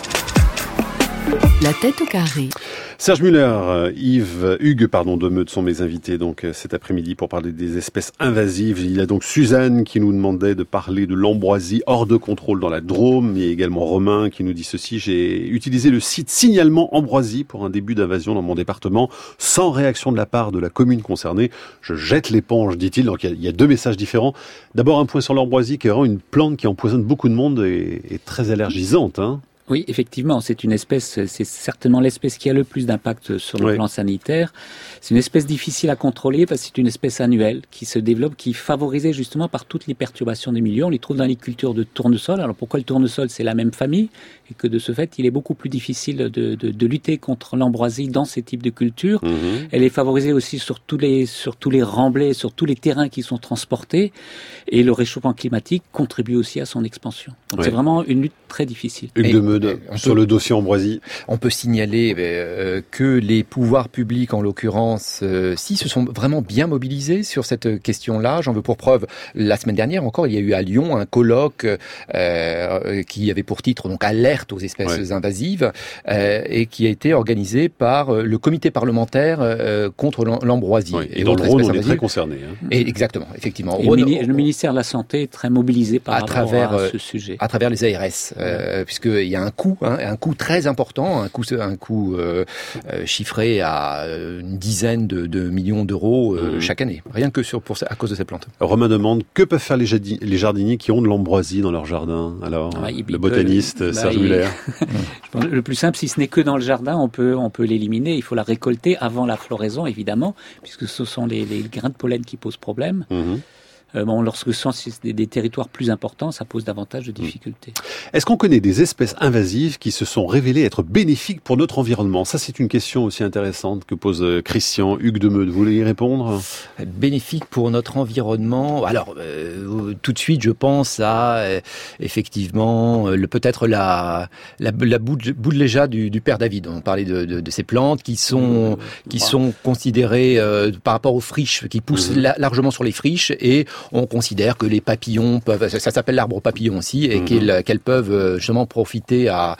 La tête au carré. Serge Muller, Yves, Hugues, pardon, Demeud sont mes invités donc cet après-midi pour parler des espèces invasives. Il y a donc Suzanne qui nous demandait de parler de l'ambroisie hors de contrôle dans la Drôme. Il y a également Romain qui nous dit ceci: j'ai utilisé le site signalement ambroisie pour un début d'invasion dans mon département, sans réaction de la part de la commune concernée. Je jette l'éponge, dit-il. Donc il y a, il y a deux messages différents. D'abord un point sur l'ambroisie qui est vraiment une plante qui empoisonne beaucoup de monde et est très allergisante, hein. Oui, effectivement, c'est une espèce, c'est certainement l'espèce qui a le plus d'impact sur le oui. plan sanitaire. C'est une espèce difficile à contrôler parce que c'est une espèce annuelle qui se développe, qui est favorisée justement par toutes les perturbations des milieux. On les trouve dans les cultures de tournesol. Alors pourquoi le tournesol? C'est la même famille et que de ce fait, il est beaucoup plus difficile de, de, de lutter contre l'ambroisie dans ces types de cultures. Mmh. Elle est favorisée aussi sur tous les, sur tous les remblais, sur tous les terrains qui sont transportés. Et le réchauffement climatique contribue aussi à son expansion. Donc oui. c'est vraiment une lutte très difficile. Hugues Demeud, sur peut, le dossier ambroisie. On peut signaler euh, que les pouvoirs publics, en l'occurrence, euh, si se sont vraiment bien mobilisés sur cette question-là. J'en veux pour preuve, la semaine dernière encore, il y a eu à Lyon un colloque euh, qui avait pour titre donc alerte aux espèces ouais. invasives euh, et qui a été organisé par le comité parlementaire euh, contre l'ambroisie. Oui, et, et dans le Rhône, on est très concerné. Hein. Et exactement, effectivement. Et Rhône, le ministère de la Santé est très mobilisé par à rapport travers, à ce sujet. À travers les A R S, euh, puisqu'il y a un coût, hein, un coût très important, un coût, un coût euh, euh, chiffré à une dizaine de, de millions d'euros euh, mmh. chaque année, rien que sur, pour, à cause de ces plantes. Romain demande, que peuvent faire les, jardiniers, les jardiniers qui ont de l'ambroisie dans leur jardin? Alors, ah, le botaniste peut, Serge bah, Muller. Je pense, le plus simple, si ce n'est que dans le jardin, on peut, on peut l'éliminer. Il faut la récolter avant la floraison, évidemment, puisque ce sont les, les grains de pollen qui posent problème. Mmh. Euh, bon, lorsque ce sont des, des territoires plus importants, ça pose davantage de difficultés. Est-ce qu'on connaît des espèces invasives qui se sont révélées être bénéfiques pour notre environnement? Ça, c'est une question aussi intéressante que pose Christian. Hugues Demeud, vous voulez y répondre? Bénéfique pour notre environnement. Alors, euh, tout de suite, je pense à euh, effectivement le peut-être la la, la boudleja du, du père David. On parlait de, de, de ces plantes qui sont qui wow. sont considérées euh, par rapport aux friches, qui poussent mmh. la, largement sur les friches et on considère que les papillons peuvent, ça s'appelle l'arbre papillon aussi, et mmh. qu'elles, qu'elles peuvent justement profiter à,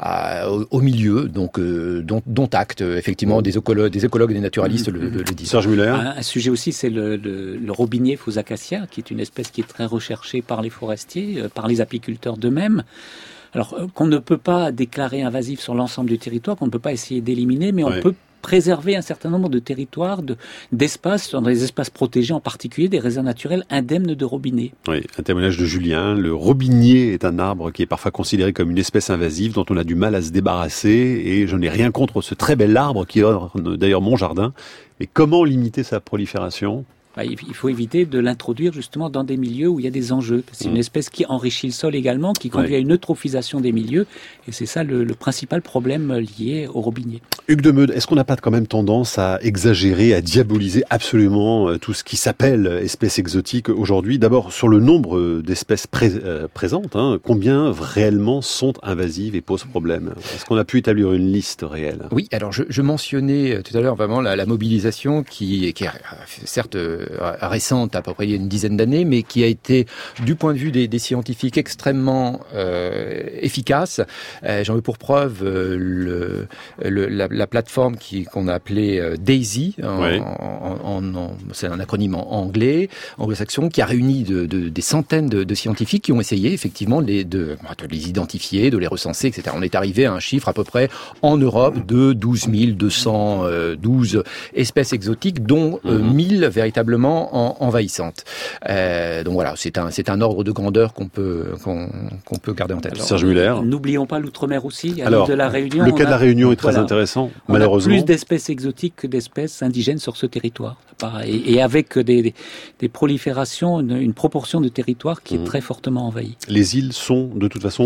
à, au, au milieu, donc euh, dont, dont acte effectivement des écologues, des écologues et des naturalistes mmh. le, le, le disent. Serge Muller. Un, un sujet aussi, c'est le, le, le robinier Phosacacia, qui est une espèce qui est très recherchée par les forestiers, euh, par les apiculteurs d'eux-mêmes. Alors euh, qu'on ne peut pas déclarer invasif sur l'ensemble du territoire, qu'on ne peut pas essayer d'éliminer, mais on ouais. peut préserver un certain nombre de territoires, de, d'espaces, dans des espaces protégés, en particulier des réserves naturelles indemnes de robinets. Oui, un témoignage de Julien. Le robinier est un arbre qui est parfois considéré comme une espèce invasive dont on a du mal à se débarrasser, et je n'ai rien contre ce très bel arbre qui orne d'ailleurs mon jardin. Mais comment limiter sa prolifération ? Il faut éviter de l'introduire justement dans des milieux où il y a des enjeux. C'est une espèce qui enrichit le sol également, qui conduit ouais. à une eutrophisation des milieux. Et c'est ça le, le principal problème lié au robinier. Hugues Demeud, est-ce qu'on n'a pas quand même tendance à exagérer, à diaboliser absolument tout ce qui s'appelle espèces exotiques aujourd'hui? D'abord, sur le nombre d'espèces pré- euh, présentes, hein, combien réellement sont invasives et posent problème? Est-ce qu'on a pu établir une liste réelle? Oui, alors je, je mentionnais tout à l'heure vraiment la, la mobilisation qui, qui est certes récente, à peu près il y a une dizaine d'années, mais qui a été, du point de vue des, des scientifiques, extrêmement euh, efficace. Euh, j'en veux pour preuve euh, le, le, la, la plateforme qui, qu'on a appelée euh, DAISY, en, oui. en, en, en, c'est un acronyme en anglais, anglo-saxon, qui a réuni de, de, des centaines de, de scientifiques qui ont essayé effectivement de les, de, de les identifier, de les recenser, et cetera. On est arrivé à un chiffre à peu près en Europe de douze mille deux cent douze espèces exotiques, dont euh, mm-hmm. mille véritablement En, envahissante. Euh, donc voilà, c'est un c'est un ordre de grandeur qu'on peut qu'on, qu'on peut garder en tête. Alors, Serge Muller. N'oublions pas l'outre-mer aussi. Alors, de la Réunion, le cas de la Réunion est très voilà, intéressant. On malheureusement, a plus d'espèces exotiques que d'espèces indigènes sur ce territoire. Et, et avec des, des, des proliférations, une, une proportion de territoire qui est mmh. très fortement envahie. Les îles sont de toute façon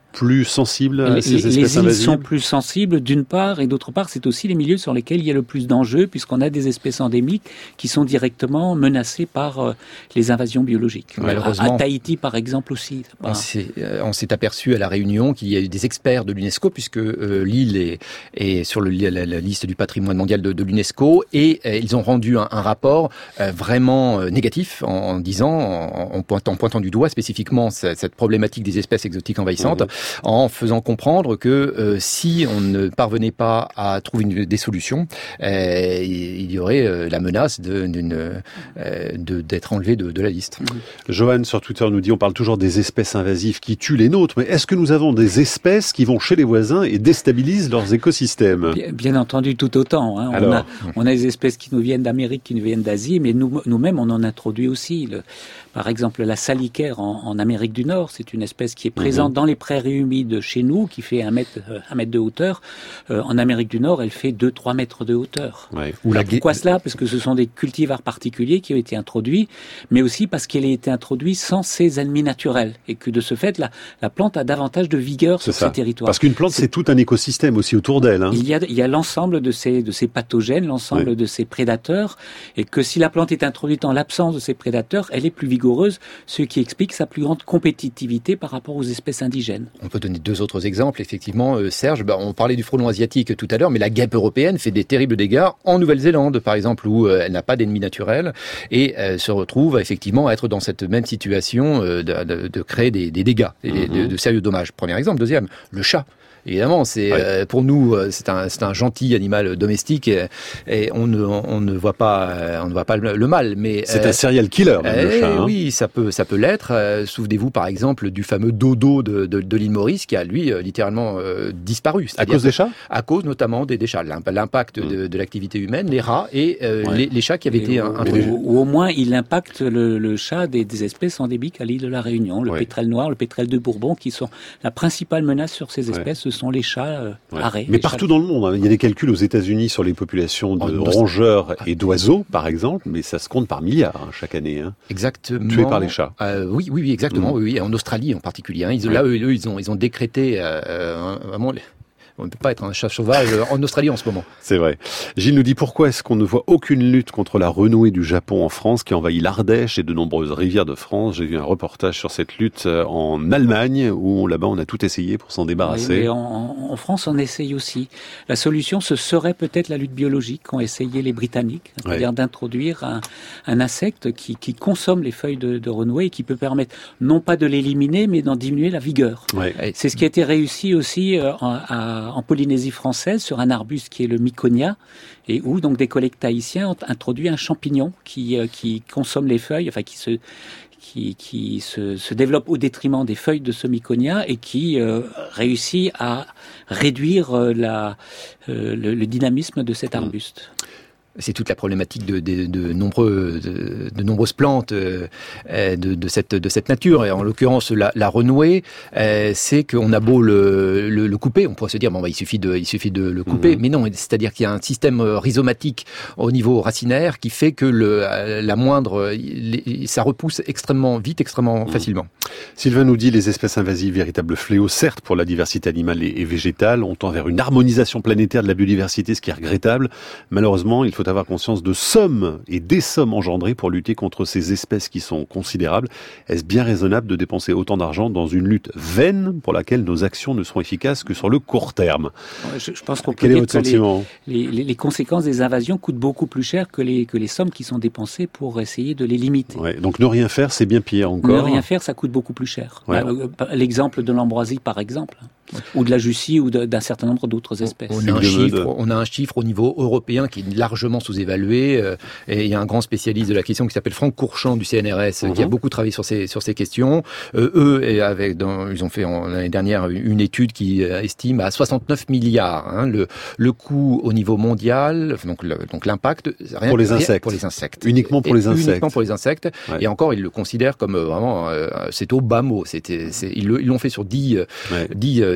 plus sensibles à les, ces espèces les îles invasives? sont plus sensibles d'une part, et d'autre part, c'est aussi les milieux sur lesquels il y a le plus d'enjeux, puisqu'on a des espèces endémiques qui sont directement menacées par euh, les invasions biologiques. Malheureusement, à, à Tahiti, par exemple, aussi. On s'est, euh, on s'est aperçu à La Réunion qu'il y a eu des experts de l'UNESCO, puisque euh, l'île est, est sur le, la, la liste du patrimoine mondial de, de l'UNESCO, et euh, ils ont rendu un, un rapport euh, vraiment euh, négatif en, en disant, en, en, pointant, en pointant du doigt spécifiquement cette, cette problématique des espèces exotiques envahissantes, mmh. en faisant comprendre que euh, si on ne parvenait pas à trouver une, des solutions, euh, il y aurait euh, la menace de, d'une, euh, de, d'être enlevé de, de la liste. Mmh. Johan sur Twitter nous dit, on parle toujours des espèces invasives qui tuent les nôtres, mais est-ce que nous avons des espèces qui vont chez les voisins et déstabilisent leurs écosystèmes? Bien, bien entendu, tout autant. Hein. On, a, on a des espèces qui nous viennent d'Amérique, qui nous viennent d'Asie, mais nous, nous-mêmes, on en introduit aussi. Le, par exemple, la salicaire en, en Amérique du Nord, c'est une espèce qui est présente mmh. dans les prairies humides chez nous, qui fait un mètre, un mètre de hauteur. Euh, en Amérique du Nord, elle fait deux, trois mètres de hauteur. Ouais. Ou la... Pourquoi cela? Parce que ce sont des cultivars particuliers qui ont été introduits, mais aussi parce qu'elle a été introduite sans ses ennemis naturels. Et que de ce fait, la, la plante a davantage de vigueur c'est sur ça. ces territoires. Parce qu'une plante, c'est, c'est tout un écosystème aussi autour d'elle. Hein. Il y a, il y a l'ensemble de ces, de ces pathogènes, l'ensemble ouais. de ces prédateurs, et que si la plante est introduite en l'absence de ces prédateurs, elle est plus vigoureuse, ce qui explique sa plus grande compétitivité par rapport aux espèces indigènes. On peut donner deux autres exemples, effectivement, euh, Serge. Bah, on parlait du frelon asiatique tout à l'heure, mais la guêpe européenne fait des terribles dégâts en Nouvelle-Zélande, par exemple, où euh, elle n'a pas d'ennemis naturels et euh, se retrouve effectivement à être dans cette même situation euh, de, de, de créer des, des dégâts, et mm-hmm. de, de sérieux dommages. Premier exemple. Deuxième, le chat. Évidemment, c'est ouais. euh, pour nous, c'est un, c'est un gentil animal domestique et, et on ne, on ne voit pas, on ne voit pas le, le mal. Mais c'est euh, un serial killer, même, euh, le chat. Hein. Oui, ça peut, ça peut l'être. Euh, souvenez-vous, par exemple, du fameux dodo de, de, de l'île Maurice, qui a lui euh, littéralement euh, disparu. À cause des chats? À cause notamment des, des chats. L'impact mmh. de, de l'activité humaine, les rats et euh, ouais. les, les chats qui avaient et été introduits. Ou, ou au moins, il impacte le, le chat des, des espèces endémiques à l'île de la Réunion, le ouais. pétrel noir, le pétrel de Bourbon, qui sont la principale menace sur ces espèces. Ouais. Ce sont les chats. Euh, Ouais. Arrêt, mais partout chats. Dans le monde, hein. Il y a des calculs aux États-Unis sur les populations de oh, rongeurs et d'oiseaux, par exemple, mais ça se compte par milliards hein, chaque année. Hein. Exactement. Tués par les chats. Euh, oui, oui, oui, exactement. Mmh. Oui, oui, en Australie en particulier. Hein. Ils, ouais. Là, eux, eux, ils ont, ils ont décrété euh, vraiment. Les... On ne peut pas être un chat sauvage en Australie en ce moment. C'est vrai. Gilles nous dit pourquoi est-ce qu'on ne voit aucune lutte contre la renouée du Japon en France qui envahit l'Ardèche et de nombreuses rivières de France. J'ai vu un reportage sur cette lutte en Allemagne où là-bas on a tout essayé pour s'en débarrasser. Oui, mais en, en France on essaye aussi. La solution ce serait peut-être la lutte biologique qu'ont essayé les Britanniques, c'est-à-dire ouais. d'introduire un, un insecte qui, qui consomme les feuilles de, de renouée et qui peut permettre non pas de l'éliminer mais d'en diminuer la vigueur. Ouais. C'est ce qui a été réussi aussi euh, à en Polynésie française sur un arbuste qui est le Miconia et où donc des collègues tahitiens ont introduit un champignon qui euh, qui consomme les feuilles, enfin qui se qui qui se, se développe au détriment des feuilles de ce Miconia et qui euh, réussit à réduire euh, la euh, le, le dynamisme de cet arbuste. C'est toute la problématique de, de, de, nombreux, de, de nombreuses plantes euh, de, de, cette, de cette nature. Et en l'occurrence, la, la renouée, euh, c'est qu'on a beau le, le, le couper, on pourrait se dire bon bah il suffit de, il suffit de le couper, mmh. mais non. C'est-à-dire qu'il y a un système rhizomatique au niveau racinaire qui fait que le, la moindre, les, ça repousse extrêmement vite, extrêmement mmh. facilement. Sylvain nous dit les espèces invasives, véritable fléau, certes pour la diversité animale et, et végétale, on tend vers une harmonisation planétaire de la biodiversité, ce qui est regrettable. Malheureusement, il faut avoir conscience de sommes et des sommes engendrées pour lutter contre ces espèces qui sont considérables. Est-ce bien raisonnable de dépenser autant d'argent dans une lutte vaine pour laquelle nos actions ne seront efficaces que sur le court terme? Je, je pense qu'on peut Quel dire est votre que sentiment les, les, les conséquences des invasions coûtent beaucoup plus cher que les, que les sommes qui sont dépensées pour essayer de les limiter. Ouais, donc ne rien faire, c'est bien pire encore. Ne rien faire, ça coûte beaucoup plus cher. Ouais. L'exemple de l'ambroisie, par exemple. Ou de la jussie ou de, d'un certain nombre d'autres espèces. On a, un chiffre, on a un chiffre au niveau européen qui est largement sous-évalué. Euh, et il y a un grand spécialiste de la question qui s'appelle Franck Courchamp du C N R S uh-huh. qui a beaucoup travaillé sur ces, sur ces questions. Euh, eux, et avec, dans, ils ont fait en, l'année dernière une étude qui euh, estime à soixante-neuf milliards hein, le, le coût au niveau mondial, donc, le, donc l'impact. Rien, pour les insectes. Rien, pour les insectes. Uniquement pour et, les insectes. Uniquement pour les insectes. Ouais. Et encore, ils le considèrent comme euh, vraiment, euh, c'est au bas mot. C'était, c'est, ils, le, ils l'ont fait sur dix, ouais. dix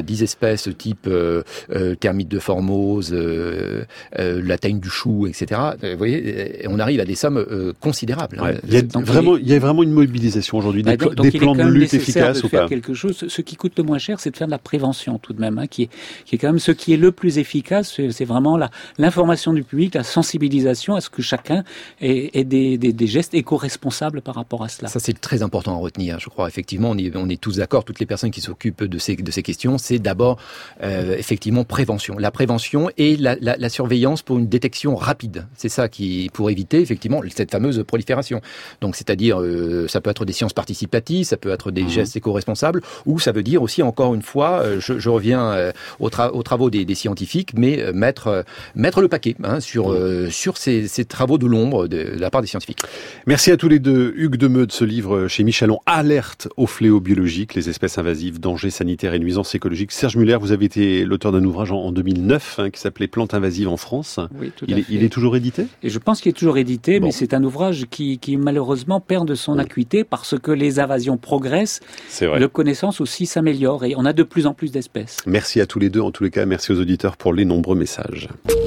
dix espèces type euh, euh, termite de Formose, euh, euh, la teigne du chou, et cetera. Vous voyez, on arrive à des sommes euh, considérables. Ouais. Il y a donc vraiment, il, est... il y a vraiment une mobilisation aujourd'hui, des, bah, donc, des plans de lutte efficaces de ou faire pas quelque chose. Ce qui coûte le moins cher, c'est de faire de la prévention tout de même, hein, qui est, qui est quand même ce qui est le plus efficace. C'est, c'est vraiment la, l'information du public, la sensibilisation à ce que chacun ait, ait des, des, des gestes éco-responsables par rapport à cela. Ça, c'est très important à retenir. Je crois effectivement, on est, on est tous d'accord, toutes les personnes qui s'occupent de ces, de ces questions, c'est d'abord euh, effectivement prévention. La prévention et la, la, la surveillance pour une détection rapide. C'est ça qui, pour éviter effectivement cette fameuse prolifération. Donc, c'est-à-dire, euh, ça peut être des sciences participatives, ça peut être des mmh. gestes éco-responsables, ou ça veut dire aussi, encore une fois, euh, je, je reviens euh, aux, tra- aux travaux des, des scientifiques, mais euh, mettre, euh, mettre le paquet hein, sur, euh, sur ces, ces travaux de l'ombre de, de la part des scientifiques. Merci à tous les deux. Hugues Demeux de ce livre chez Michelon, Alerte aux fléaux biologiques, les espèces invasives, dangers sanitaires et nuisances écologiques. Serge Muller, vous avez été l'auteur d'un ouvrage en, en deux mille neuf hein, qui s'appelait Plantes invasives en France. Oui, tout il, à est, fait. il est toujours édité ? Et je pense qu'il est toujours édité, bon. mais c'est un ouvrage qui, qui malheureusement perd de son oui. acuité parce que les invasions progressent, c'est vrai. La connaissance aussi s'améliore et on a de plus en plus d'espèces. Merci à tous les deux, en tous les cas, merci aux auditeurs pour les nombreux messages.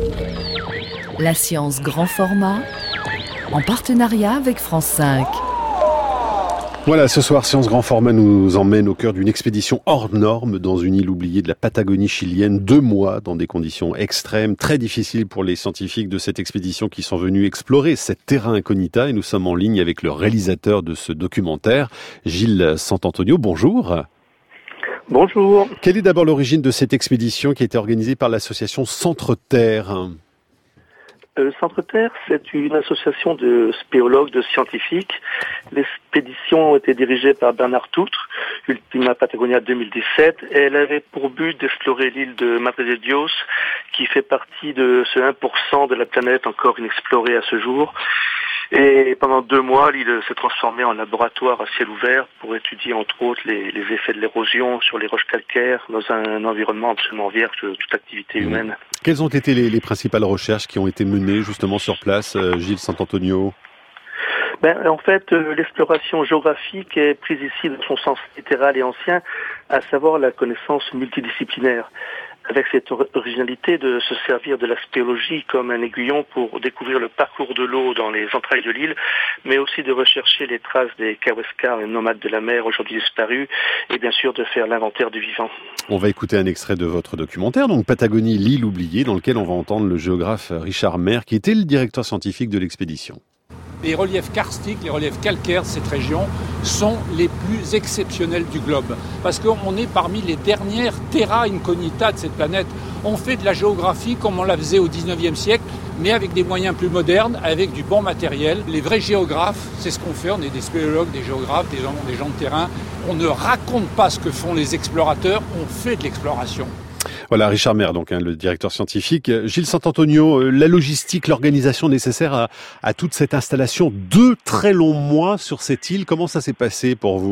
La science grand format, en partenariat avec France cinq. Voilà, ce soir, Science Grand Format nous emmène au cœur d'une expédition hors norme dans une île oubliée de la Patagonie chilienne. Deux mois dans des conditions extrêmes, très difficiles pour les scientifiques de cette expédition qui sont venus explorer cette terra incognita. Et nous sommes en ligne avec le réalisateur de ce documentaire, Gilles Santantonio. Bonjour. Bonjour. Quelle est d'abord l'origine de cette expédition qui a été organisée par l'association Centre-Terre ? Euh, Centre-Terre, c'est une association de spéologues, de scientifiques. L'expédition était dirigée par Bernard Toutre, Ultima Patagonia deux mille dix-sept, et elle avait pour but d'explorer l'île de Madre de Dios, qui fait partie de ce un pour cent de la planète encore inexplorée à ce jour. Et pendant deux mois, l'île s'est transformée en laboratoire à ciel ouvert pour étudier entre autres les, les effets de l'érosion sur les roches calcaires dans un environnement absolument vierge de toute activité humaine. Quelles ont été les, les principales recherches qui ont été menées justement sur place, euh, Gilles Santantonio ? Ben, en fait, euh, l'exploration géographique est prise ici dans son sens littéral et ancien, à savoir la connaissance multidisciplinaire, avec cette originalité de se servir de la spéologie comme un aiguillon pour découvrir le parcours de l'eau dans les entrailles de l'île, mais aussi de rechercher les traces des Kaweskar, les nomades de la mer aujourd'hui disparus, et bien sûr de faire l'inventaire du vivant. On va écouter un extrait de votre documentaire, donc Patagonie, l'île oubliée, dans lequel on va entendre le géographe Richard Maire, qui était le directeur scientifique de l'expédition. Les reliefs karstiques, les reliefs calcaires de cette région sont les plus exceptionnels du globe. Parce qu'on est parmi les dernières terra incognita de cette planète. On fait de la géographie comme on la faisait au dix-neuvième siècle, mais avec des moyens plus modernes, avec du bon matériel. Les vrais géographes, c'est ce qu'on fait. On est des spéologues, des géographes, des gens, des gens de terrain. On ne raconte pas ce que font les explorateurs, on fait de l'exploration. Voilà, Richard Maire, donc hein, le directeur scientifique. Gilles Santantonio, euh, la logistique, l'organisation nécessaire à, à toute cette installation, deux très longs mois sur cette île, comment ça s'est passé pour vous ?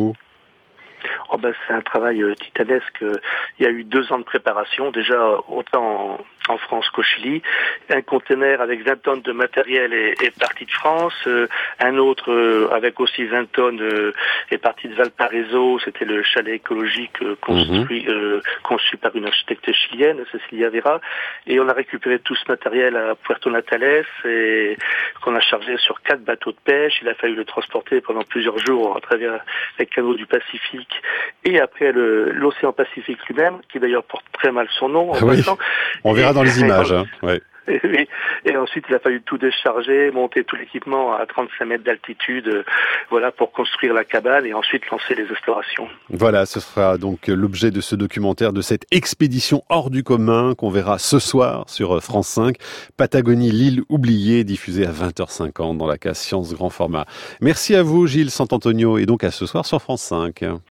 Oh ben, c'est un travail euh, titanesque. Il y a eu deux ans de préparation, déjà autant en, en France qu'au Chili. Un conteneur avec vingt tonnes de matériel est, est parti de France. Euh, un autre euh, avec aussi vingt tonnes euh, est parti de Valparaiso. C'était le chalet écologique euh, construit, mmh. euh, conçu par une architecte chilienne, Cecilia Vera. Et on a récupéré tout ce matériel à Puerto Natales et qu'on a chargé sur quatre bateaux de pêche. Il a fallu le transporter pendant plusieurs jours à travers les canaux du Pacifique. Et après le, l'océan Pacifique lui-même, qui d'ailleurs porte très mal son nom. En oui, passant. On verra et, dans les images. Hein. Ouais. Et, et, et ensuite, il a fallu tout décharger, monter tout l'équipement à trente-cinq mètres d'altitude, euh, voilà, pour construire la cabane et ensuite lancer les explorations. Voilà, ce sera donc l'objet de ce documentaire, de cette expédition hors du commun qu'on verra ce soir sur France cinq. Patagonie, l'île oubliée, diffusée à vingt heures cinquante dans la case Science Grand Format. Merci à vous, Gilles Santantonio, et donc à ce soir sur France cinq.